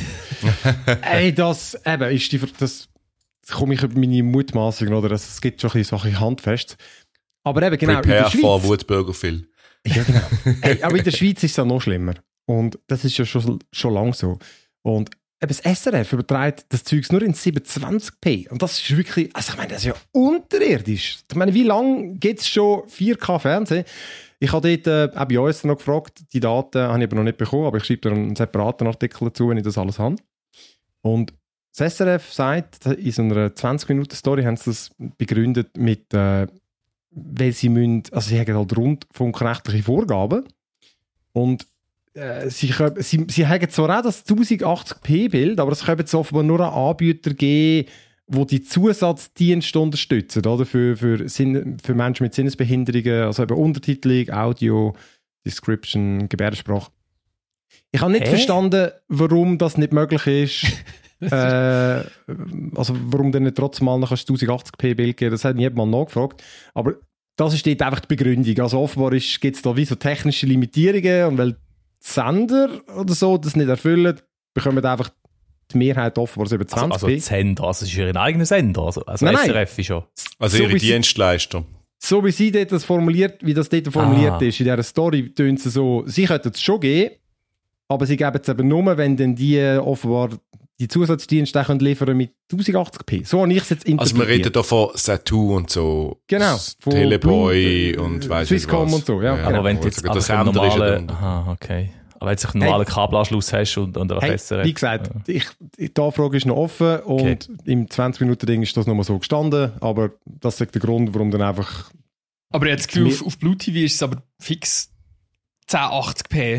Ey, das eben ist die, das komme ich über meine Mutmaßung, oder? Es gibt schon ein bisschen Sachen handfest. Aber eben genau, in der Prepare for Schweiz... Wutburger Phil. Ja, genau. Ey, aber in der Schweiz ist es ja noch schlimmer. Und das ist ja schon, schon lange so. Und eben das S R F überträgt das Zeug nur in siebenundzwanzig p. Und das ist wirklich, also ich meine, das ist ja unterirdisch. Ich meine, wie lange gibt es schon vier K Fernsehen? Ich habe dort äh, auch bei uns noch gefragt, die Daten habe ich aber noch nicht bekommen, aber ich schreibe da einen separaten Artikel dazu, wenn ich das alles habe. Und das S R F sagt, in so einer zwanzig Minuten Story haben sie das begründet mit, äh, weil sie müssen, also sie haben halt rundfunkrechtliche Vorgaben und äh, sie, können, sie, sie haben zwar auch das tausendachtzig p Bild, aber es können jetzt offenbar nur einen Anbieter geben, die die Zusatzdienste unterstützen, oder? Für, für, Sinn, für Menschen mit Sinnesbehinderungen, also eben Untertitelung, Audio, Description, Gebärdensprache. Ich habe nicht Hä? verstanden, warum das nicht möglich ist. äh, also warum dann nicht trotzdem mal noch ein tausendachtzig p Bild geben, das hat niemand mal nachgefragt. Aber das ist dort einfach die Begründung. Also offenbar gibt es da wie so technische Limitierungen und weil die Sender oder so das nicht erfüllen, bekommen einfach die Mehrheit offenbar also, siebenundzwanzig also p. die Sender, also es ist ihr eigener Sender, also, also Nein, S nein. R F ist schon. Also So ihre wie sie- Dienstleister. So wie sie dort das formuliert, wie das dort formuliert Ah. ist, in dieser Story, tönt sie so, sie könnten es schon geben, aber sie geben es eben nur, wenn dann die äh, offenbar die Zusatzdienste auch können liefern mit tausendachtzig p. So habe ich es jetzt Also wir reden interpretiert. da von Satu und so. Genau, S- von Teleboy Blue, und äh, weiss Swisscom ich was. und so, ja. Aber Genau. wenn du jetzt Sogar der einfach einen Sender ist ja normalen, dann- aha, okay. Aber wenn du einen normalen Kabelanschluss hast und, und Hey, S R F. wie gesagt, ich, die Anfrage ist noch offen und Okay. im zwanzig-Minuten-Ding ist das nochmal so gestanden, aber das ist der Grund, warum dann einfach... Aber ich habe das Gefühl, Mir- auf, auf Blue T V ist es aber fix zehn achtzig p.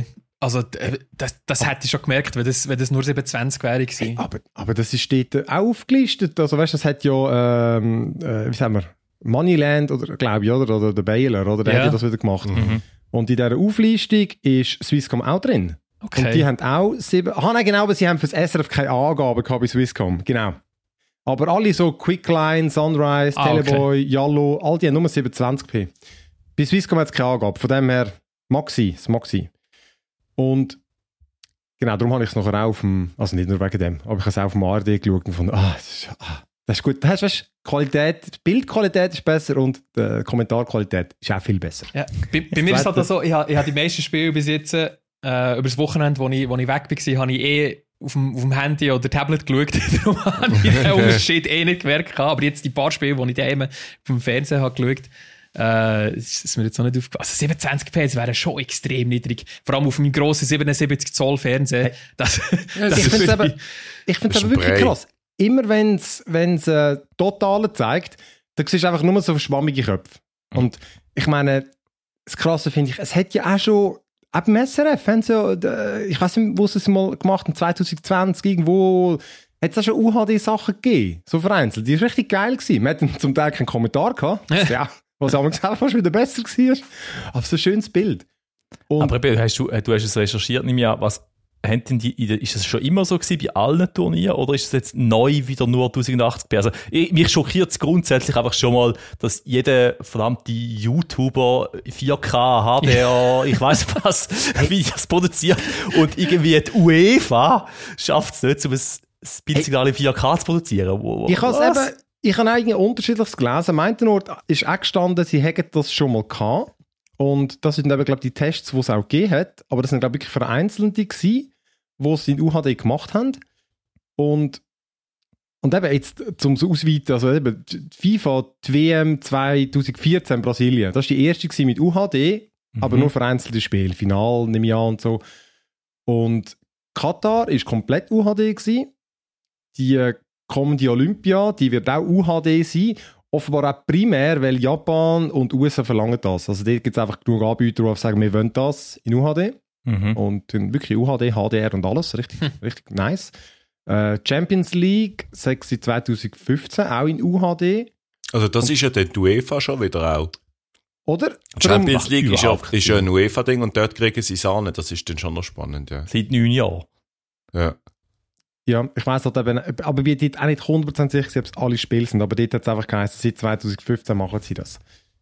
Also, das, das hätte ich schon gemerkt, wenn das, wenn das nur siebenundzwanzig wäre gewesen. Aber, aber das ist dort auch aufgelistet. Also, weißt du, das hat ja, ähm, äh, wie sagen wir, Moneyland, oder, glaube ich, oder, oder der Baylor, oder? Der Ja. hat ja das wieder gemacht. Mhm. Und in dieser Auflistung ist Swisscom auch drin. Okay. Und die haben auch sieben. Ah, nein, genau, aber sie haben für das S R F keine Angaben gehabt bei Swisscom. Genau. Aber alle so Quickline, Sunrise, Ah, Teleboy, Yallo, all die haben nur siebenundzwanzig p. Bei Swisscom hat es keine Angabe. Von dem her, mag sein, es mag sein. Und genau, darum habe ich es nachher auch auf dem, also nicht nur wegen dem, aber ich habe es auch auf dem A R D geschaut und fand, ah, das ist, ah, das ist gut. Das heißt, weißt, die Qualität, die Bildqualität ist besser und die Kommentarqualität ist auch viel besser. Ja, bei, bei mir ist es halt so, ich habe, ich habe die meisten Spiele bis jetzt äh, über das Wochenende, wo ich, wo ich weg war, habe ich eh auf dem, auf dem Handy oder Tablet geschaut. Darum habe ich den Unterschied eh nicht gemerkt. Aber jetzt die paar Spiele, die ich daheim auf dem Fernsehen habe geschaut, äh, ist, ist mir jetzt noch nicht aufgefallen. Also siebenundzwanzig p, das wäre schon extrem niedrig. Vor allem auf meinem grossen siebenundsiebzig Zoll Fernseher. Das, Ja, das ich ist finde es aber, wirklich- ich find's Das aber ist wirklich brei. krass. Immer wenn es äh, Totale zeigt, dann siehst du einfach nur so schwammige Köpfe. Und ich meine, das Krasse finde ich, es hat ja auch schon, auch beim S R F, haben sie ja, äh, ich weiß nicht, wo sie es mal gemacht haben, zwanzig zwanzig, irgendwo, hat es auch schon U H D-Sachen gegeben, so vereinzelt. Die war richtig geil gewesen. Wir hatten zum Teil keinen Kommentar gehabt, ja, was aber gesagt fast wieder besser war. Aber so ein schönes Bild. Und Aber eben, hast du, du hast es recherchiert, nehme ich an, was, haben denn die, in der- ist es schon immer so gewesen bei allen Turnieren oder ist es jetzt neu wieder nur tausendachtzig p? Also, ich, mich schockiert es grundsätzlich einfach schon mal, dass jeder verdammte YouTuber vier K, H D R, ich weiß was, Videos produziert und irgendwie die UEFA schafft es nicht, um ein ein Bildsignal in vier K zu produzieren. Wo- wo- Ich habe was? eben, ich habe eigentlich unterschiedliches gelesen. Am einen Ort ist auch gestanden, sie hätten das schon mal gehabt. Und das sind eben, glaube ich, die Tests, die es auch gegeben hat. Aber das sind, glaube ich, wirklich Vereinzelte gewesen, die es in U H D gemacht haben. Und, und eben jetzt zum Ausweiten, also eben die FIFA, die W M zwanzig vierzehn Brasilien, das war die erste gewesen mit U H D, aber Mhm. nur vereinzelte Spiele, Final, nehme ich an und so. Und Katar war komplett U H D gewesen. Die äh, kommende Olympia, die wird auch U H D sein. Offenbar auch primär, weil Japan und U S A verlangen das. Also dort gibt es einfach genug Anbieter, die sagen, wir wollen das in U H D. Mhm. Und dann wirklich U H D, H D R und alles. Richtig, richtig nice. Äh, Champions League, sechs zwanzig fünfzehn, auch in U H D. Also das ist ja der UEFA schon wieder auch. Oder? Champions League ist ja, überhaupt ist ja ein UEFA-Ding und dort kriegen sie Sahne. Das ist dann schon noch spannend, ja. Seit neun Jahren. Ja. Ja, ich weiss halt eben, aber wir dort auch nicht hundert Prozent sicher, ob es alle Spiele sind, aber dort hat es einfach geheißen, seit zwanzig fünfzehn machen sie das.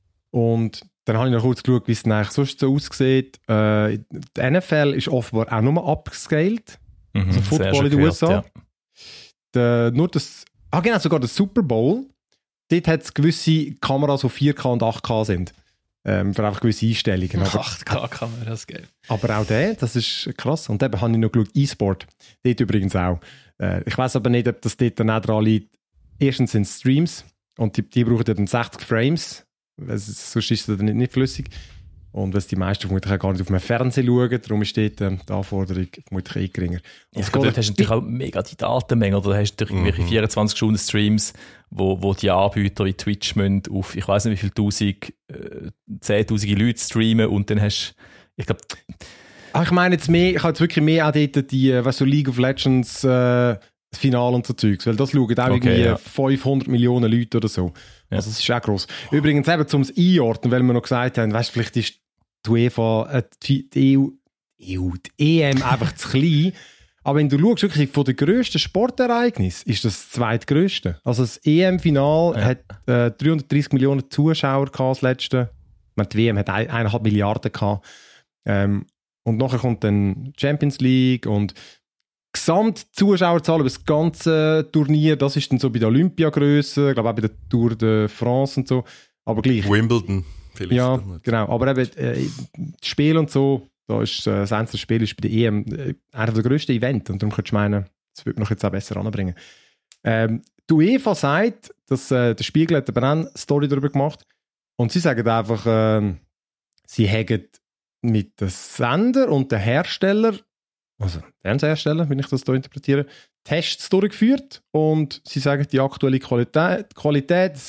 Und dann habe ich noch kurz geschaut, wie es denn eigentlich sonst so aussieht. Äh, die N F L ist offenbar auch nur upscaled. Mhm. Also Sehr Football schon in den U S A. gehört, Der, nur das, ah genau, sogar der Super Bowl. Dort hat es gewisse Kameras, die vier K und acht K sind. Ähm, für einfach gewisse Einstellungen. Aber, acht K Kamera, das geht. aber auch der, das ist krass. Und eben habe ich noch geschaut, E-Sport. Dort übrigens auch. Äh, ich weiss aber nicht, ob das dort dann auch dran liegt. Erstens sind es Streams und die, die brauchen dann sechzig Frames. Es- Sonst ist es dann nicht, nicht flüssig. Und was die meisten vermutlich auch gar nicht auf einem Fernsehen schauen, darum ist dort ähm, die Anforderung vermutlich eh geringer. Und Ja, es dort geht- hast du natürlich auch mega die Datenmenge, oder hast du irgendwelche Mhm. vierundzwanzig Stunden Streams, wo, wo die Anbieter wie Twitch müssen auf, ich weiß nicht wie viele tausend, äh, zehntausende Leute streamen und dann hast ich glaube, Ach, ich meine jetzt mehr, ich habe jetzt wirklich mehr auch dort die, äh, weißt du, League of Legends äh, das Finale und so Zeugs, weil das schauen auch Okay, irgendwie ja. fünfhundert Millionen Leute oder so. Ja. Also es ist auch gross. Übrigens eben zum Einordnen, weil wir noch gesagt haben, weißt du, vielleicht ist die UEFA, äh, die, die E U, E U, die E M einfach zu klein. Aber wenn du schaust, wirklich von den grössten Sportereignissen ist das das zweitgrösste. Also das E M-Final Ja. hat äh, dreihundertdreissig Millionen Zuschauer gehabt, das letzte. Ich meine, die W M hat ein- eineinhalb Milliarden gehabt. Ähm, und nachher kommt dann Champions League und Gesamtzuschauerzahl über das ganze Turnier, das ist dann so bei der Olympiagröße, ich glaube auch bei der Tour de France und so. Aber gleich. Wimbledon vielleicht. Ja, genau. Aber eben äh, das Spiel und so, da ist, äh, das einzelne Spiel ist bei der E M äh, einer der grössten Events und darum könntest du meinen, das würde mich jetzt auch besser anbringen. Ähm, die UEFA sagt, dass äh, der Spiegel hat eben auch eine Story darüber gemacht und sie sagen einfach, äh, sie haben mit dem Sender und dem Hersteller, also Fernsehersteller, wenn ich das hier interpretiere, Tests durchgeführt und sie sagen, die aktuelle Qualität, Qualität sei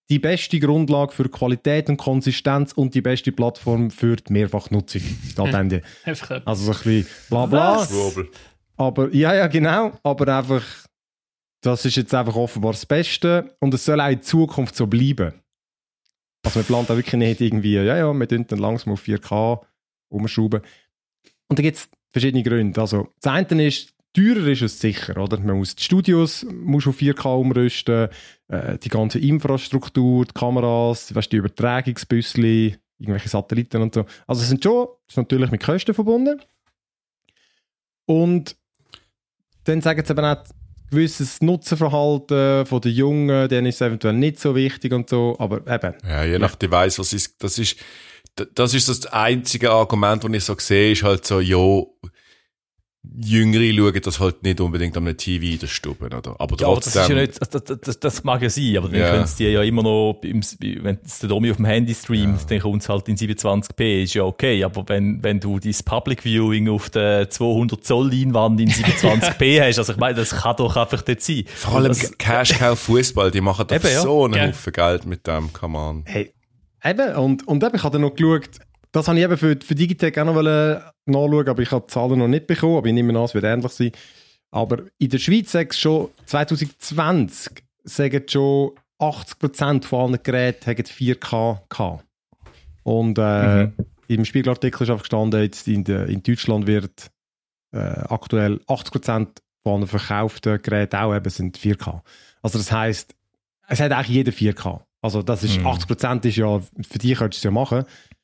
die beste Grundlage für Qualität und Konsistenz und die beste Plattform für die Mehrfachnutzung. Hm. Also so ein bisschen bla bla. Aber, ja, ja, genau. Aber einfach, das ist jetzt einfach offenbar das Beste und es soll auch in Zukunft so bleiben. Also man plant auch wirklich nicht irgendwie, ja, ja, wir tun dann langsam auf vier K umschrauben. Und da gibt es verschiedene Gründe. Also das eine ist, teurer ist es sicher, oder? Man muss die Studios muss auf vier K umrüsten, äh, die ganze Infrastruktur, die Kameras, weißt, die Übertragungsbüssli, irgendwelche Satelliten und so. Also es sind schon, das ist natürlich mit Kosten verbunden. Und dann sagen sie eben auch, gewisses Nutzerverhalten von den Jungen, denen ist es eventuell nicht so wichtig und so, aber eben. Ja, je nach Device, was ist, das ist, das ist das einzige Argument, das ich so sehe, ist halt so, ja, Jüngere schauen das halt nicht unbedingt am T V in der Stube, oder? Aber ja, trotzdem. Aber das, ist ja nicht, das, das, das mag ja sein, aber dann ja. können es die ja immer noch, wenn es der Domi auf dem Handy streamt, ja. dann kommt es halt in siebenundzwanzig p, ist ja okay, aber wenn, wenn du dein Public Viewing auf der zweihundert Zoll Leinwand in siebenundzwanzig p hast, also ich meine, das kann doch einfach nicht sein. Vor allem das, Cash Cow Fußball, die machen doch eben, ja. so einen ja. Haufen Geld mit dem, come on. Hey, eben, und, und eben, ich habe dann noch geschaut, das habe ich eben für, für Digitec auch noch nachschauen, aber ich habe die Zahlen noch nicht bekommen, aber ich nehme an, es wird ähnlich sein. Aber in der Schweiz sagen schon, zwanzig zwanzig sagen schon achtzig Prozent von allen Geräten haben vier K gehabt. Und äh, mhm. im Spiegelartikel ist einfach gestanden, jetzt in, de, in Deutschland wird äh, aktuell achtzig Prozent von allen verkauften Geräten auch eben sind vier K. Also das heisst, es hat eigentlich jeder vier K. Also das ist, mhm. achtzig Prozent ist ja, für die könntest du es ja machen.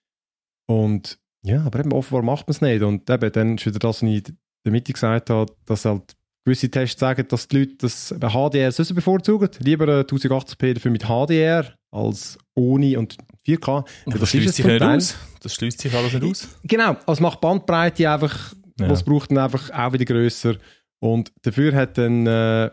Und ja, aber eben offenbar macht man es nicht. Und eben, dann ist wieder das, was ich in der Mitte gesagt habe, dass halt gewisse Tests sagen, dass die Leute das H D R sonst bevorzugen. Lieber tausendachtzig p dafür mit H D R als ohne und vier K. Und das, das schließt sich nicht aus. Das schließt sich alles nicht aus. Genau, also es macht Bandbreite einfach, ja. was braucht dann einfach auch wieder grösser. Und dafür hat dann äh,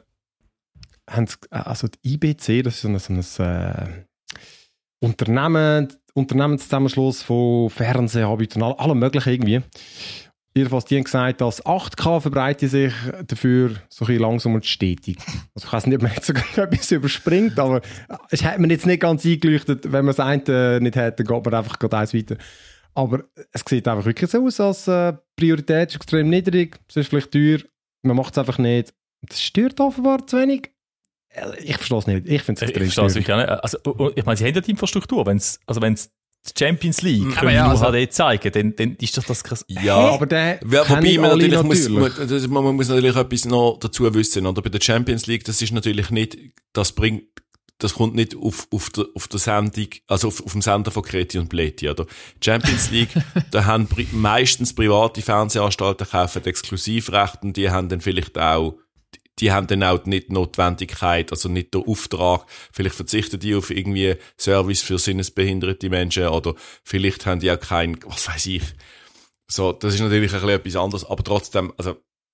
also die I B C, das ist so ein, so ein äh, Unternehmen, Unternehmenszusammenschluss von Fernsehanbietern, allem möglichen irgendwie. Jedenfalls, die haben gesagt, dass acht K verbreitet sich dafür so ein bisschen langsam und stetig. Also ich weiss nicht, ob man jetzt sogar etwas überspringt, aber es hat mir jetzt nicht ganz eingeleuchtet. Wenn man das eine nicht hat, dann geht man einfach gerade eins weiter. Aber es sieht einfach wirklich so aus, als äh, Priorität ist extrem niedrig, es ist vielleicht teuer, man macht es einfach nicht. Das stört offenbar zu wenig. Ich verstehe es nicht. Ich finde es extrem schwierig. Ich, also, ich meine, sie haben ja die Infrastruktur. Wenn's, also wenn es die Champions League können ja, nur also, H D zeigen, dann, dann ist doch das krass. Ja, hey, aber der wobei man natürlich, natürlich. Muss, man, man muss natürlich etwas noch dazu wissen. Oder bei der Champions League, das ist natürlich nicht, das bringt, das kommt nicht auf, auf der, auf der Sendung, also auf, auf dem Sender von Kreti und Pleti, oder? Champions League, da haben meistens private Fernsehanstalten kaufen Exklusivrechte und die haben dann vielleicht auch die haben dann auch nicht die Notwendigkeit, also nicht den Auftrag, vielleicht verzichten die auf irgendwie Service für sinnesbehinderte Menschen oder vielleicht haben die auch kein, was weiß ich. So, das ist natürlich ein bisschen etwas anderes, aber trotzdem, also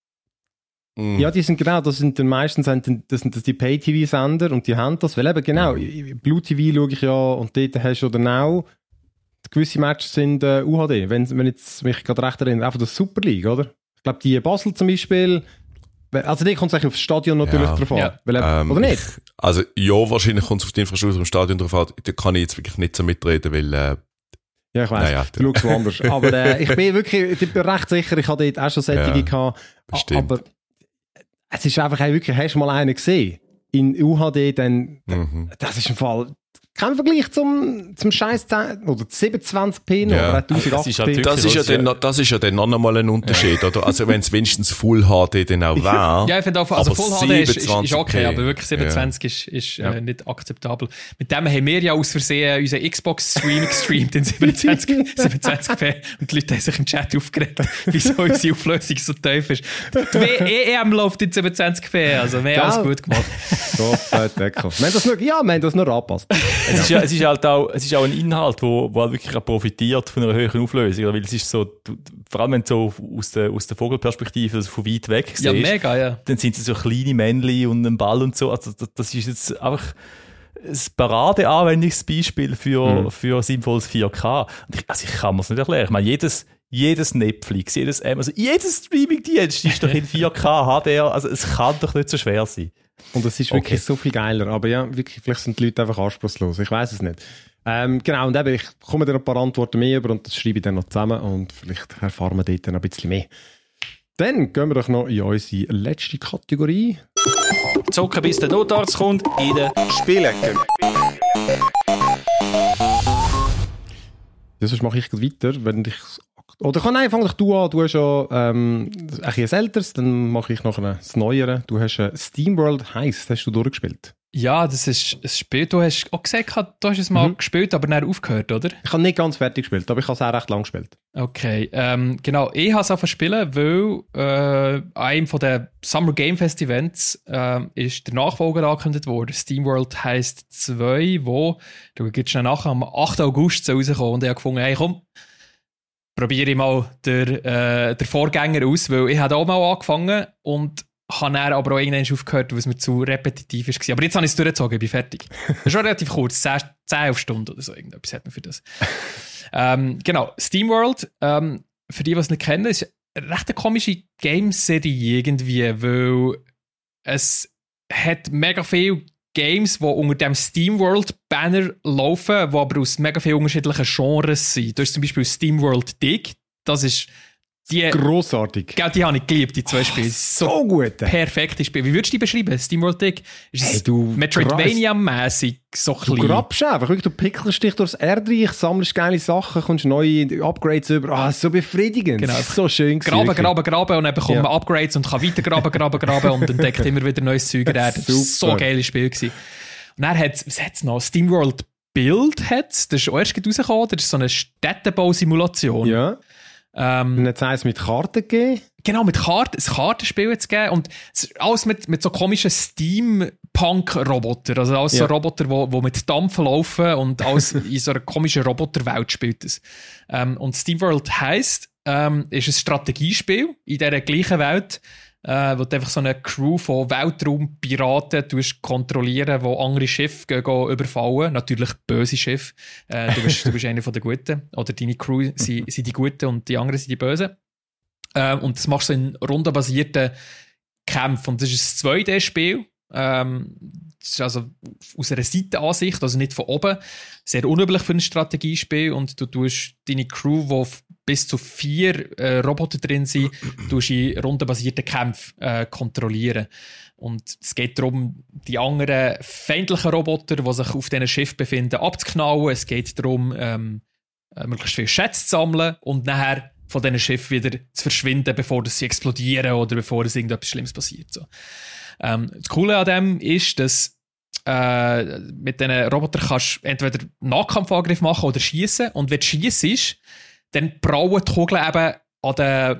mh. Ja, die sind genau, das sind dann meistens das sind das die Pay-T V-Sender und die haben das, weil eben genau, mhm. Blue-T V schaue ich ja und dort hast du dann auch gewisse Matches sind äh, U H D, wenn, wenn jetzt mich gerade recht erinnere, einfach das Super League, oder? Ich glaube, die Basel zum Beispiel. Also die kommt es eigentlich auf das Stadion natürlich ja, drauf an. Ja. Weil, ähm, oder nicht? Ich, also ja, wahrscheinlich kommt es auf die Infrastruktur im Stadion drauf an. Da kann ich jetzt wirklich nicht so mitreden, weil... Äh, ja, ich weiss, naja, du schaust woanders. Aber äh, ich bin wirklich ich bin recht sicher, ich hatte dort auch schon solche ja, gehabt. Bestimmt. Aber es ist einfach wirklich, hast du mal einen gesehen? In U H D, dann... Mhm. Das ist im Fall... Kein Vergleich zum, zum Scheiß oder siebenundzwanzig p noch, ja. oder tausendachtzig p. Das ist ja dann, das ist ja dann noch einmal ein Unterschied, ja. Oder? Also wenn es wenigstens Full H D dann auch wäre. Ja, ich finde auch, also Full H D ist, ist, ist okay, aber wirklich siebenundzwanzig ja. ist, ist ja. äh, nicht akzeptabel. Mit dem haben wir ja aus Versehen unseren Xbox-Stream gestreamt in siebenundzwanzig p und die Leute haben sich im Chat aufgeregt, wieso unsere Auflösung so tief ist. Die E M läuft in siebenundzwanzig p, also wir haben alles gut gemacht. So, Deckel. Wir haben das noch, ja, wir haben das noch angepasst. Es ist, ja, es ist halt auch, es ist auch ein Inhalt, wo, wo halt wirklich auch profitiert von einer höheren Auflösung, weil es ist so, du, vor allem wenn du so aus der, aus der Vogelperspektive, also von weit weg siehst, ja, mega, ja. dann sind es so kleine Männchen und ein Ball und so, also das, das ist jetzt einfach ein Paradeanwendungsbeispiel für, mhm. für sinnvolles vier K. Und ich, also ich kann mir es nicht erklären. Ich meine, jedes, jedes Netflix, jedes Amazon, jedes Streaming-Dienst ist doch in vier K H D R. Also es kann doch nicht so schwer sein. Und es ist Okay. wirklich so viel geiler. Aber ja, wirklich, vielleicht sind die Leute einfach anspruchslos. Ich weiß es nicht. Ähm, genau, und eben, ich komme dann noch ein paar Antworten mehr über und das schreibe ich dann noch zusammen und vielleicht erfahren wir dort noch ein bisschen mehr. Dann gehen wir doch noch in unsere letzte Kategorie. Zocken bis der Notarzt kommt in der Spielecke. Ja, sonst mache ich gleich weiter, wenn ich... Oder kann nein, fang doch du an. Du hast ja ähm, ein bisschen ein älteres, dann mache ich noch das Neuere. Du hast äh, SteamWorld Heist, hast du durchgespielt? Ja, das ist ein Spiel, du hast auch gesagt, du hast es mal Mhm. gespielt, aber dann aufgehört, oder? Ich habe nicht ganz fertig gespielt, aber ich habe es auch recht lang gespielt. Okay, ähm, genau, ich habe es angefangen zu spielen, weil äh, an einem von den Summer Game Fest Events ähm, ist der Nachfolger angekündigt worden. SteamWorld Heist zwei, wo, du gehst schnell nachher, am achten August soll rauskommen und ich habe gefunden, hey komm, probiere ich mal den, äh, den Vorgänger aus, weil ich habe auch mal angefangen und habe dann aber auch irgendwann aufgehört, weil es mir zu repetitiv war. Aber jetzt habe ich es durchgezogen, ich bin fertig. Das ist schon relativ kurz, zehn, elf Stunden oder so, irgendetwas hat man für das. ähm, genau, SteamWorld, ähm, für die, die es nicht kennen, ist eine recht komische Gameserie irgendwie, weil es hat mega viele Games, die unter dem SteamWorld-Banner laufen, die aber aus mega vielen unterschiedlichen Genres sind. Du hast zum Beispiel SteamWorld Dig, das ist die... Grossartig. Gell, die habe ich geliebt, die zwei Spiele. So gut. Perfekte Spiele. Wie würdest du die beschreiben? SteamWorld Dig? Ist es Hey, du Metroidvania-mässig so Du klein? grabst einfach, wirklich, du pickelst dich durchs Erdreich, sammelst geile Sachen, kommst neue Upgrades über. Ah, so befriedigend. Genau. So schön gewesen, Graben, wirklich. graben, graben und dann bekommt Ja. man Upgrades und kann weiter graben, graben, graben und entdeckt immer wieder neues Zeug. Das war so ein Super. geiles Spiel gewesen. Und dann hat es, was hat es noch? SteamWorld Build hat's. Das ist auch erst rausgekommen. Das ist so eine Städtebausimulation. Ja. Ähm, Und jetzt haben sie mit Karten gegeben. Genau, mit Karten, ein Kartenspiel jetzt gegeben und es ist alles mit, mit so komischen Steampunk-Robotern, also alles Ja. so Roboter, die wo, wo mit Dampf laufen und alles in so einer komischen Roboterwelt spielt es. Ähm, und SteamWorld heisst, ähm, ist ein Strategiespiel in dieser gleichen Welt, äh, wo du einfach so eine Crew von Weltraumpiraten tust kontrollieren, wo andere Schiffe gehen, gehen überfallen. Natürlich böse Schiffe. Äh, du, bist, du bist einer von den Guten. Oder deine Crew sind, sind die Guten und die anderen sind die Bösen. Ähm, und das machst du in rundenbasierten Kämpfen. Und das ist ein zwei D-Spiel. Ähm, das ist also aus einer Seitenansicht, also nicht von oben. Sehr unüblich für ein Strategiespiel. Und du tust deine Crew, wo bis zu vier äh, Roboter drin sind, tust in rundenbasierten Kämpfen äh, kontrollieren. Und es geht darum, die anderen feindlichen Roboter, die sich auf diesem Schiff befinden, abzuknallen. Es geht darum, ähm, äh, möglichst viel Schätze zu sammeln und nachher von diesen Schiffen wieder zu verschwinden, bevor sie explodieren oder bevor es irgendetwas Schlimmes passiert. So. Ähm, das Coole an dem ist, dass äh, mit diesen Robotern kannst du entweder Nahkampfangriff machen oder schießen. Und wenn du schiessest, dann prallen die Kugeln eben an den,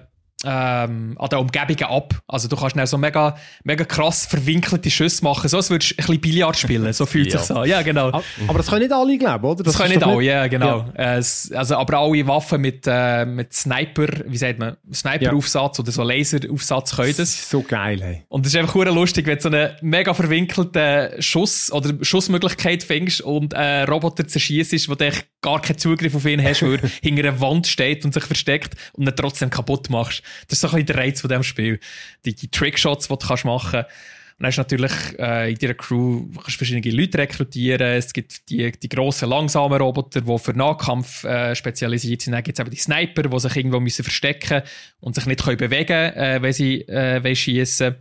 ähm, an den Umgebungen ab. Also du kannst dann so mega, mega krass verwinkelte Schüsse machen, so als würdest du ein bisschen Billard spielen. So fühlt Ja. sich an. Ja, genau. Ah, Aber das können nicht alle glauben, oder? Das, können ist nicht doch alle, ja, genau. Äh, es, also, aber alle Waffen mit, äh, mit Sniper, wie sagt man, Sniper-Aufsatz oder so Laseraufsatz können Das das. ist so geil, hey. Und es ist einfach verdammt lustig, wenn du so einen mega verwinkelten Schuss oder Schussmöglichkeit findest und ein Roboter zerschießt, wo du echt gar keinen Zugriff auf ihn hast, weil er hinter einer Wand steht und sich versteckt und ihn trotzdem kaputt machst. Das ist so ein bisschen der Reiz von diesem Spiel. Die, die Trickshots, die du kannst machen kannst. Und dann hast du natürlich äh, in deiner Crew kannst du verschiedene Leute rekrutieren. Es gibt die, die grossen, langsamen Roboter, die für Nahkampf äh, spezialisiert sind. Dann gibt es eben die Sniper, die sich irgendwo müssen verstecken und sich nicht können bewegen können, äh, wenn sie äh, schiessen.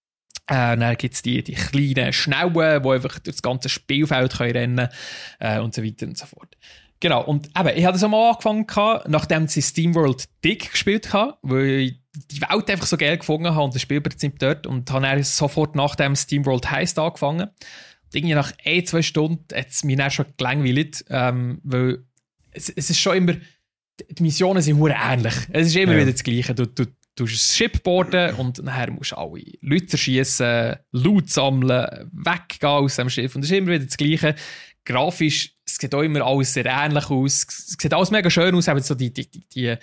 Äh, dann gibt es die, die kleinen Schnellen, die einfach durch das ganze Spielfeld können rennen können äh, und so weiter und so fort. Genau, und eben, ich hatte das einmal angefangen, nachdem ich SteamWorld Dig gespielt habe, weil ich die Welt einfach so geil gefunden habe und das Spielprinzip dort und habe dann sofort nach dem SteamWorld Heist angefangen. Und irgendwie nach ein, zwei Stunden hat es mich dann schon gelangweilt, ähm, weil es, es ist schon immer, die Missionen sind verdammt ähnlich. Es ist immer Ja. wieder das Gleiche. Du, du, du musst ein Schiff boarden und nachher musst du alle Leute schießen, Loot sammeln, weggehen aus dem Schiff und es ist immer wieder das Gleiche. grafisch, es sieht auch immer alles sehr ähnlich aus. Es sieht alles mega schön aus, eben so die, die, die, die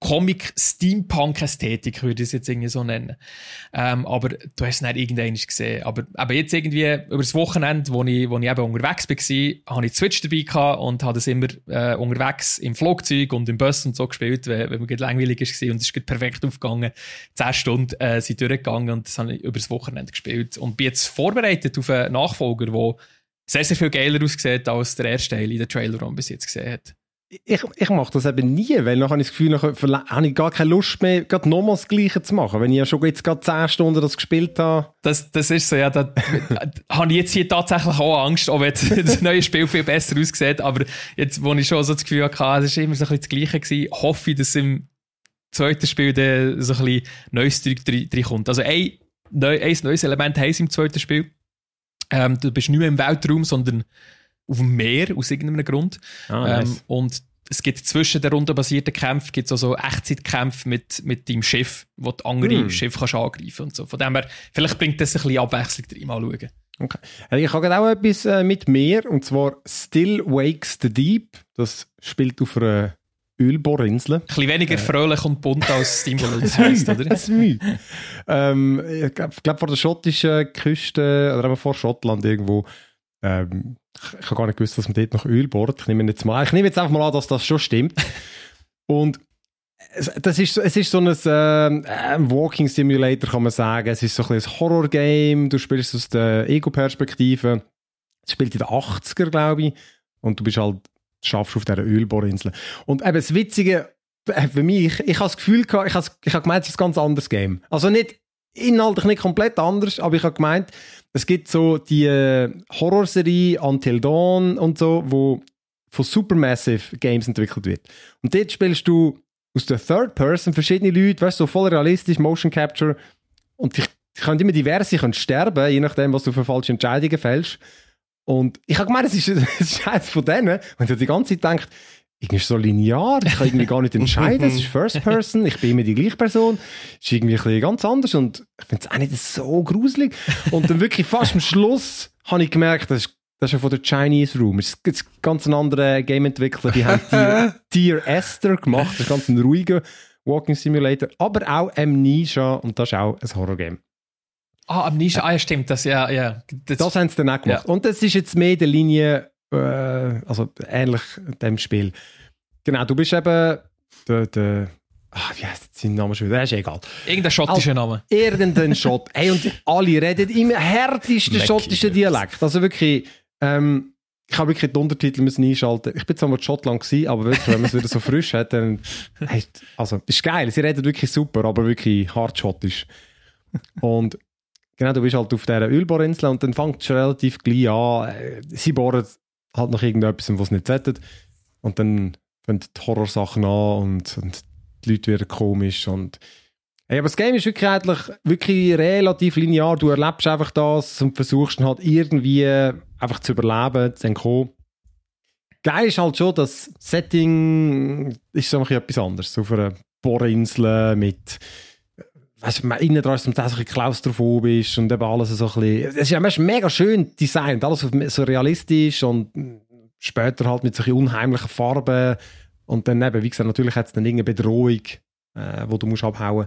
Comic-Steampunk-Ästhetik, würde ich es jetzt irgendwie so nennen. Ähm, aber du hast es nicht irgendwann gesehen. Aber, aber jetzt irgendwie über das Wochenende, wo ich, wo ich eben unterwegs war, habe ich die Switch dabei gehabt und habe das immer äh, unterwegs im Flugzeug und im Bus und so gespielt, wenn, wenn man gerade langweilig war. Und es ist perfekt aufgegangen. Zehn Stunden äh, sind durchgegangen und das habe ich über das Wochenende gespielt. Und bin jetzt vorbereitet auf einen Nachfolger, der sehr, sehr viel geiler aussieht als der erste Teil in den Trailer, den man bis jetzt gesehen hat. Ich, ich mache das eben nie, weil dann habe ich das Gefühl, dann habe ich gar keine Lust mehr, gerade nochmals das Gleiche zu machen, wenn ich ja schon jetzt gerade zehn Stunden das gespielt habe. Das, das ist so, ja, da habe ich jetzt hier tatsächlich auch Angst, auch wenn das neue Spiel viel besser aussieht, aber jetzt, wo ich schon so das Gefühl hatte, es war immer so ein bisschen das Gleiche gewesen, hoffe ich, dass im zweiten Spiel dann so ein bisschen neues Zeug reinkommt. Also ein, neu, ein neues Element heisst im zweiten Spiel. Ähm, du bist nicht mehr im Weltraum, sondern auf dem Meer, aus irgendeinem Grund. Ah, nice. ähm, und es gibt zwischen den rundenbasierten Kämpfen gibt's auch so Echtzeitkämpfe mit, mit deinem Schiff, wo du andere hm. Schiffe kannst angreifen und so. Von dem her, vielleicht bringt das ein bisschen Abwechslung drin. Mal schauen. Okay. Ich habe gerade auch etwas äh, mit Meer, und zwar Still Wakes the Deep. Das spielt auf einer Ölbohrinsel. Ein bisschen weniger äh. fröhlich und bunt als Steamworld, das heisst, oder? Das ist ähm, Ich glaube, glaub, vor der schottischen Küste, oder eben vor Schottland irgendwo, ähm, ich habe gar nicht gewusst, dass man dort noch Öl bohrt. Ich nehme jetzt, mal, ich nehme jetzt einfach mal an, dass das schon stimmt. Und es, das ist, es ist so ein, äh, ein Walking Simulator, kann man sagen. Es ist so ein, ein Horror-Game. Du spielst aus der Ego-Perspektive. Es spielt in den achtziger, glaube ich. Und du bist halt, schaffst auf dieser Ölbohrinsel. Und eben das Witzige, für mich, ich, ich habe das Gefühl gehabt, ich habe, ich habe gemeint, es ist ein ganz anderes Game. Also nicht inhaltlich nicht komplett anders, aber ich habe gemeint, es gibt so die äh, Horrorserie Until Dawn und so, wo von Supermassive Games entwickelt wird. Und dort spielst du aus der Third Person verschiedene Leute, weißt du, so voll realistisch, Motion Capture, und die, die können immer diverse, die können sterben, je nachdem, was du für falsche Entscheidungen fällst. Und ich habe gemeint, es ist, es ist eins von denen, und ich die ganze Zeit denkt, irgendwie ist so linear, ich kann irgendwie gar nicht entscheiden, es ist First Person, ich bin immer die gleiche Person, es ist irgendwie ein bisschen ganz anders und ich finde es auch nicht so gruselig. Und dann wirklich fast am Schluss habe ich gemerkt, das ist, das ist ja von der Chinese Room, das ist ein ganz anderer Game-Entwickler, die haben Dear, Dear Esther gemacht, das ist ganz ein ruhiger Walking Simulator, aber auch Amnesia, und das ist auch ein Horror-Game. Ah, Amnesia, ah ja, stimmt, das, ja, ja. Das, das haben sie dann auch gemacht. Ja. Und das ist jetzt mehr der Linie, äh, also ähnlich dem Spiel. Genau, du bist eben der, der ach, wie heisst sein Name schon wieder? Das ist egal. Irgendein schottischer Name. Irgendein Schott. Hey, und alle reden im härtesten schottischen Dialekt. Also wirklich, ähm, ich habe wirklich die Untertitel müssen einschalten. Ich bin zwar mal in Schottland gewesen, aber wirklich, wenn man es wieder so frisch hat, dann, hey, also, ist geil. Sie reden wirklich super, aber wirklich hart schottisch. Und genau, du bist halt auf dieser Ölbohrinsel und dann fängt es schon relativ gleich an. Sie bohren halt nach irgendetwas, was sie nicht sollten. Und dann fangen die Horrorsachen an und, und die Leute werden komisch. Und hey, aber das Game ist wirklich, eigentlich, wirklich relativ linear. Du erlebst einfach das und versuchst halt irgendwie einfach zu überleben, zu entkommen. Geil ist halt schon, das Setting ist so ein bisschen etwas anderes. Auf einer Bohrinsel mit, weißt du, innen dran ist es ein bisschen klaustrophobisch und eben alles so ein bisschen, es ist ja mega schön designt, alles so realistisch und später halt mit solchen unheimlichen Farben und dann eben, wie gesagt, natürlich hat es dann irgendeine Bedrohung, äh, wo du musst abhauen.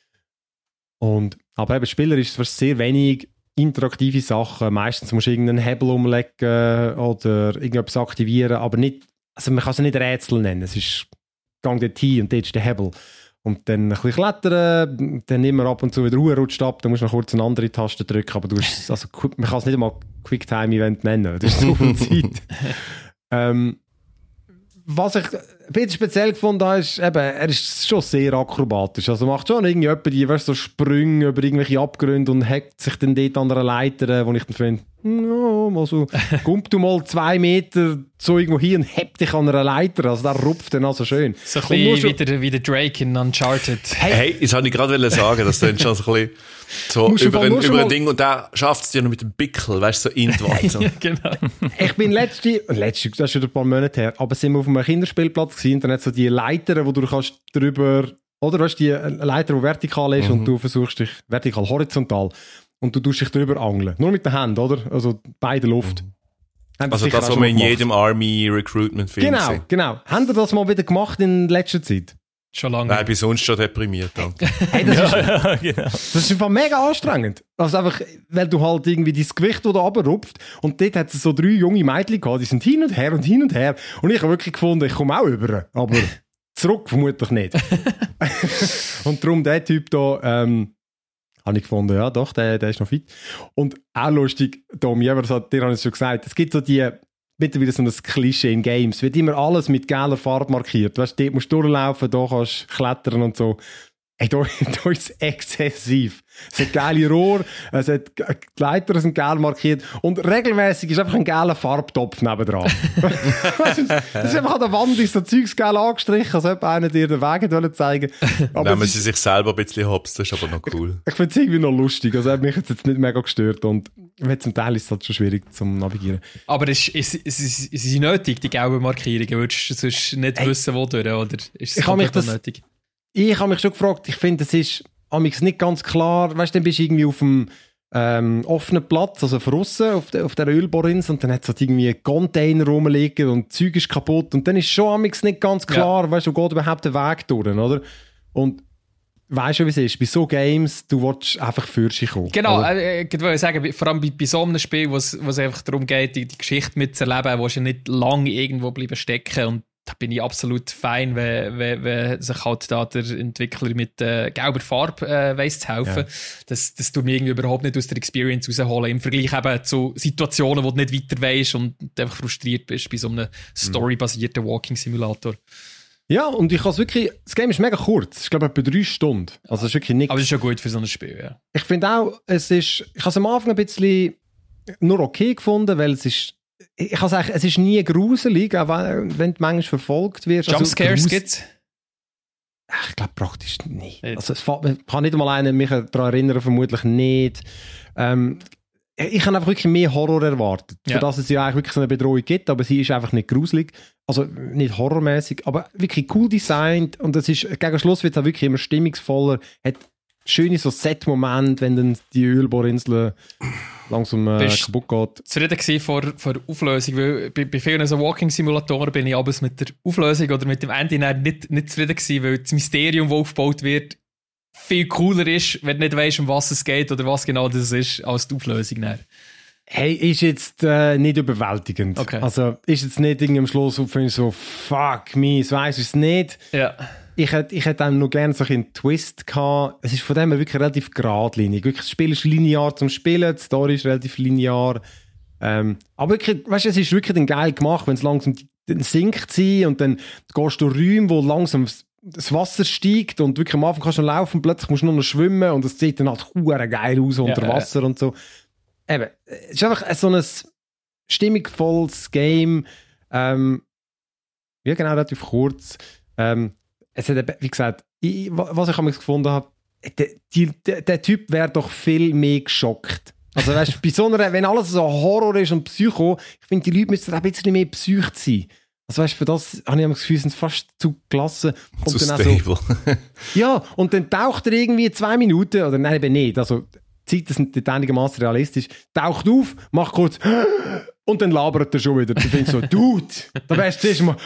Und, aber eben, spielerisch ist es sehr wenig interaktive Sachen, meistens musst du irgendeinen Hebel umlegen oder irgendetwas aktivieren, aber nicht, also man kann es nicht Rätsel nennen, es ist gang dort hin und dort ist der Hebel. Und dann ein bisschen klettern, dann immer ab und zu wieder Ruhe rutscht ab, dann musst du noch kurz eine andere Taste drücken, aber du hast, also, man kann es nicht einmal Quicktime-Event nennen, das ist so viel Zeit. ähm, was ich ein bisschen speziell gefunden habe, ist eben, er ist schon sehr akrobatisch, also macht schon irgendwie jemand die, weißt, so Sprünge über irgendwelche Abgründe und hackt sich dann dort an einer Leiter, wo ich dann finde, no, mal so, komm du mal zwei Meter so irgendwo hin und heb dich an einer Leiter, also der rupft dann also schön. So ein bisschen wie der, wie der Drake in Uncharted. Hey, hey das wollte ich gerade sagen, dass du dann schon so ein bisschen so über ein, über ein Ding und der schafft es dir noch mit dem Bickel, weißt du, so in die Wand. So. Genau. Ich bin letzte, letzte, das ist schon ein paar Monate her, aber sind wir auf einem Kinderspielplatz gewesen, dann hat so die Leiter, wo du kannst drüber, oder weißt du, die Leiter, die vertikal ist, mhm. und du versuchst dich vertikal, horizontal, und du tust dich drüber angeln. Nur mit den Händen, oder? Also beide Luft. Mhm. Haben Also sicher das, auch was schon man in gemacht. jedem Army-Recruitment-Film Genau, sieht. genau. Haben ihr das mal wieder gemacht in letzter Zeit? Schon lange. Nein, ich bin sonst schon deprimiert. Danke. Hey, das, ist, Ja, genau. das ist einfach mega anstrengend. Also einfach, weil du halt irgendwie dein Gewicht oder runterrupft und dort hat es so drei junge Mädchen gehabt, die sind hin und her und hin und her. Und ich habe wirklich gefunden, ich komme auch über, aber zurück vermutlich nicht. Und darum der Typ da, ähm, habe ich gefunden, ja doch, der, der ist noch fit. Und auch lustig, Tom Jevers hat, dir habe ich es schon gesagt, es gibt so die, mittlerweile so ein Klischee in Games, wird immer alles mit gelber Farbe markiert. Weißt du, dort musst du durchlaufen, da kannst du klettern und so. Hey, da, da ist es exzessiv. Es hat geile Rohr, es hat die Leiter sind gelb markiert und regelmäßig ist einfach ein gelber Farbtopf nebendran. Das ist einfach an der Wand ist so Zeugs geil angestrichen, als ob einer dir den Weg wollte zeigen. Aber Nehmen es sie ist, sich selber ein bisschen hops, das ist aber noch cool. ich finde es irgendwie noch lustig. Also hat mich jetzt, jetzt nicht mega gestört und zum Teil ist es halt schon schwierig zum Navigieren. Aber ist, ist, ist, ist, ist sie nötig, die gelben Markierungen? Würdest du sonst nicht Hey, wissen, wo durch? Oder ist es ich habe mich komplett das- unnötig? Ich habe mich schon gefragt, ich finde, es ist amigs nicht ganz klar. Weißt du, dann bist du irgendwie auf dem ähm, offenen Platz, also von aussen, auf, der, auf der Ölbohrinsel, und dann hat es halt irgendwie Container rumliegen und Zeug ist kaputt. Und dann ist schon amigs nicht ganz klar, weißt du, wo geht überhaupt der Weg durch, oder? Und weißt du, wie es ist? Bei so Games, du willst einfach für sich kommen. Genau, oder? äh, ich wollte sagen, vor allem bei, bei so einem Spiel, wo es wo es einfach darum geht, die, die Geschichte mitzuerleben, wo du nicht lange irgendwo bleiben stecken. Und da bin ich absolut fein, wenn, wenn, wenn sich halt da der Entwickler mit äh, gelber Farbe äh, weiss zu helfen. Ja. Das, das tut mir irgendwie überhaupt nicht aus der Experience rausholen. Im Vergleich eben zu Situationen, wo du nicht weiter weisst und einfach frustriert bist bei so einem storybasierten Walking-Simulator. Ja, und ich has wirklich, das Game ist mega kurz. Ich glaube, etwa drei Stunden. Also, es ist wirklich nichts. Aber das ist schon gut für so ein Spiel, ja. Ich finde auch, es ist, ich habe es am Anfang ein bisschen nur okay gefunden, weil es ist, ich kann sagen, es ist nie gruselig, auch wenn, wenn du manchmal verfolgt wirst. Jumpscares Also, gibt's? ich glaube praktisch nicht. Nicht. Also es fällt mir- kann nicht mal einer mich daran erinnern, vermutlich nicht. Ähm, ich habe einfach wirklich mehr Horror erwartet. Ja. Für das es ja eigentlich wirklich so eine Bedrohung gibt, aber sie ist einfach nicht gruselig. Also nicht horrormäßig, aber wirklich cool designt und es ist, gegen Schluss wird es auch wirklich immer stimmungsvoller. Hat schöne so Set-Momente, wenn dann die Ölbohrinsel langsam äh, Bist- kaputt geht. Zufrieden gewesen vor, vor der Auflösung, weil bei, bei vielen so Walking-Simulatoren bin ich aber mit der Auflösung oder mit dem Ende dann nicht, nicht zufrieden gewesen, weil das Mysterium, das aufgebaut wird, viel cooler ist, wenn du nicht weißt, um was es geht oder was genau das ist, als die Auflösung dann. Hey, ist jetzt äh, nicht überwältigend. Okay. Also ist jetzt nicht irgendwie am Schluss auf so fuck me, so weiss ich es nicht. Ja. Ich hätte, ich hätte auch noch gerne so einen Twist gehabt. Es ist von dem her wirklich relativ geradlinig. Wirklich, das Spiel ist linear zum Spielen, die Story ist relativ linear. Ähm, aber wirklich, weißt du, es ist wirklich dann geil gemacht, wenn es langsam dann sinkt sie und dann gehst du Räume, wo langsam das Wasser steigt und wirklich am Anfang kannst du noch laufen, plötzlich musst du nur noch schwimmen und es sieht dann halt verdammt geil aus unter Ja, ja. Wasser und so. Eben, es ist einfach so ein stimmungsvolles Game. Ähm, ja, genau, relativ kurz. Ähm, es hat, eben, wie gesagt, ich, was ich damals gefunden habe, der, die, der, der Typ wäre doch viel mehr geschockt. Also weißt du, bei so einer, wenn alles so Horror ist und Psycho, ich finde, die Leute müssen auch ein bisschen mehr psycht sein. Also weißt du, für das habe ich das Gefühl, sind sie fast zu gelassen. Und Zu dann auch so, stable. ja, und dann taucht er irgendwie zwei Minuten, oder nein, eben nicht, also die Zeiten sind nicht einigermaßen realistisch, taucht auf, macht kurz und dann labert er schon wieder. Du findest so, Dude, da wärst du zuerst mal...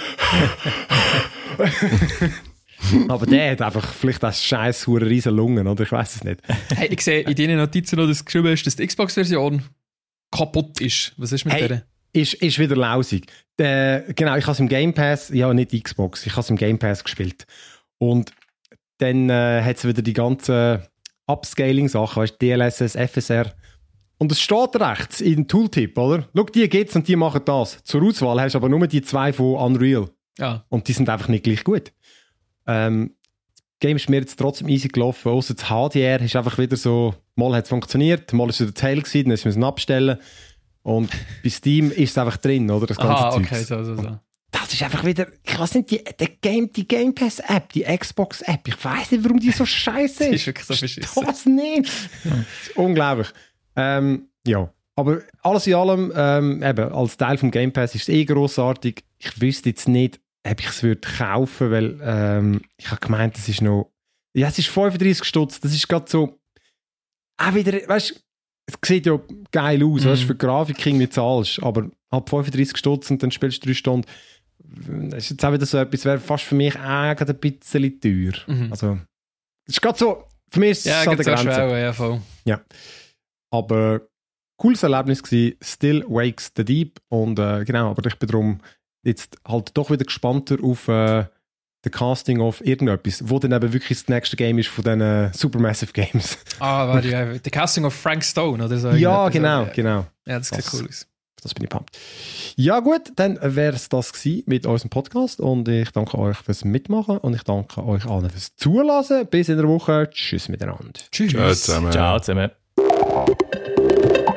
Aber der hat einfach vielleicht auch scheiß hure riesen Lungen, oder? Ich weiß es nicht. Hey, ich sehe in deinen Notizen noch, dass du geschrieben hast, dass die Xbox-Version kaputt ist. Was ist mit Hey. der? Ist, ist wieder lausig. Der, genau, ich habe es im Game Pass, ja nicht Xbox, ich habe es im Game Pass gespielt. Und dann äh, hat es wieder die ganzen Upscaling-Sachen, weißt du, D L S S, F S R. Und es steht rechts in Tooltip, oder? Schau, die geht's und die machen das. Zur Auswahl hast du aber nur die zwei von Unreal. Ja. Und die sind einfach nicht gleich gut. Ähm, das Game ist mir jetzt trotzdem easy gelaufen, außer das H D R ist einfach wieder so, mal hat es funktioniert, mal ist es der Teil gewesen, dann müssen wir es abstellen. Und bei Steam ist es einfach drin, oder? Das ganze Aha, Zeugs. okay, so, so, so. Das ist einfach wieder, ich weiß nicht, die, der Game, die Game Pass App, die Xbox App, ich weiß nicht, warum die so scheiße Die ist. ist wirklich so beschissen. Das nicht. Das ist unglaublich. Ähm, ja, aber alles in allem, ähm, eben, als Teil vom Game Pass ist es eh grossartig. Ich wüsste jetzt nicht, ob ich es würde kaufen, weil ähm, ich habe gemeint, das ist noch, ja, es ist fünfunddreissig Stutz, das ist gerade so, auch wieder, weißt du, es sieht ja geil aus, Mhm. weißt du, für die Grafik irgendwie zahlst, aber ab fünfunddreißig Stutz und dann spielst du drei Stunden. Das ist jetzt auch wieder so etwas, wäre fast für mich auch ein bisschen teuer. Mhm. Also, es ist gerade so, für mich ist es Ja, an der gibt's auch Grenze. schwer, ja, voll. Ja. Aber cooles Erlebnis gewesen, Still Wakes the Deep und äh, genau, aber ich bin darum jetzt halt doch wieder gespannter auf äh, den Casting of irgendetwas, wo dann eben wirklich das nächste Game ist von diesen äh, Supermassive Games. Ah, war die, äh, der Casting of Frank Stone oder so. Ja, irgendetwas. genau, Ja, genau. Ja, das sieht Das- cool aus. Das bin ich pumped. Ja gut, dann wäre es das gewesen mit unserem Podcast und ich danke euch fürs Mitmachen und ich danke euch allen fürs Zulassen. Bis in der Woche. Tschüss miteinander. Tschüss. Ciao zusammen. Ciao zusammen.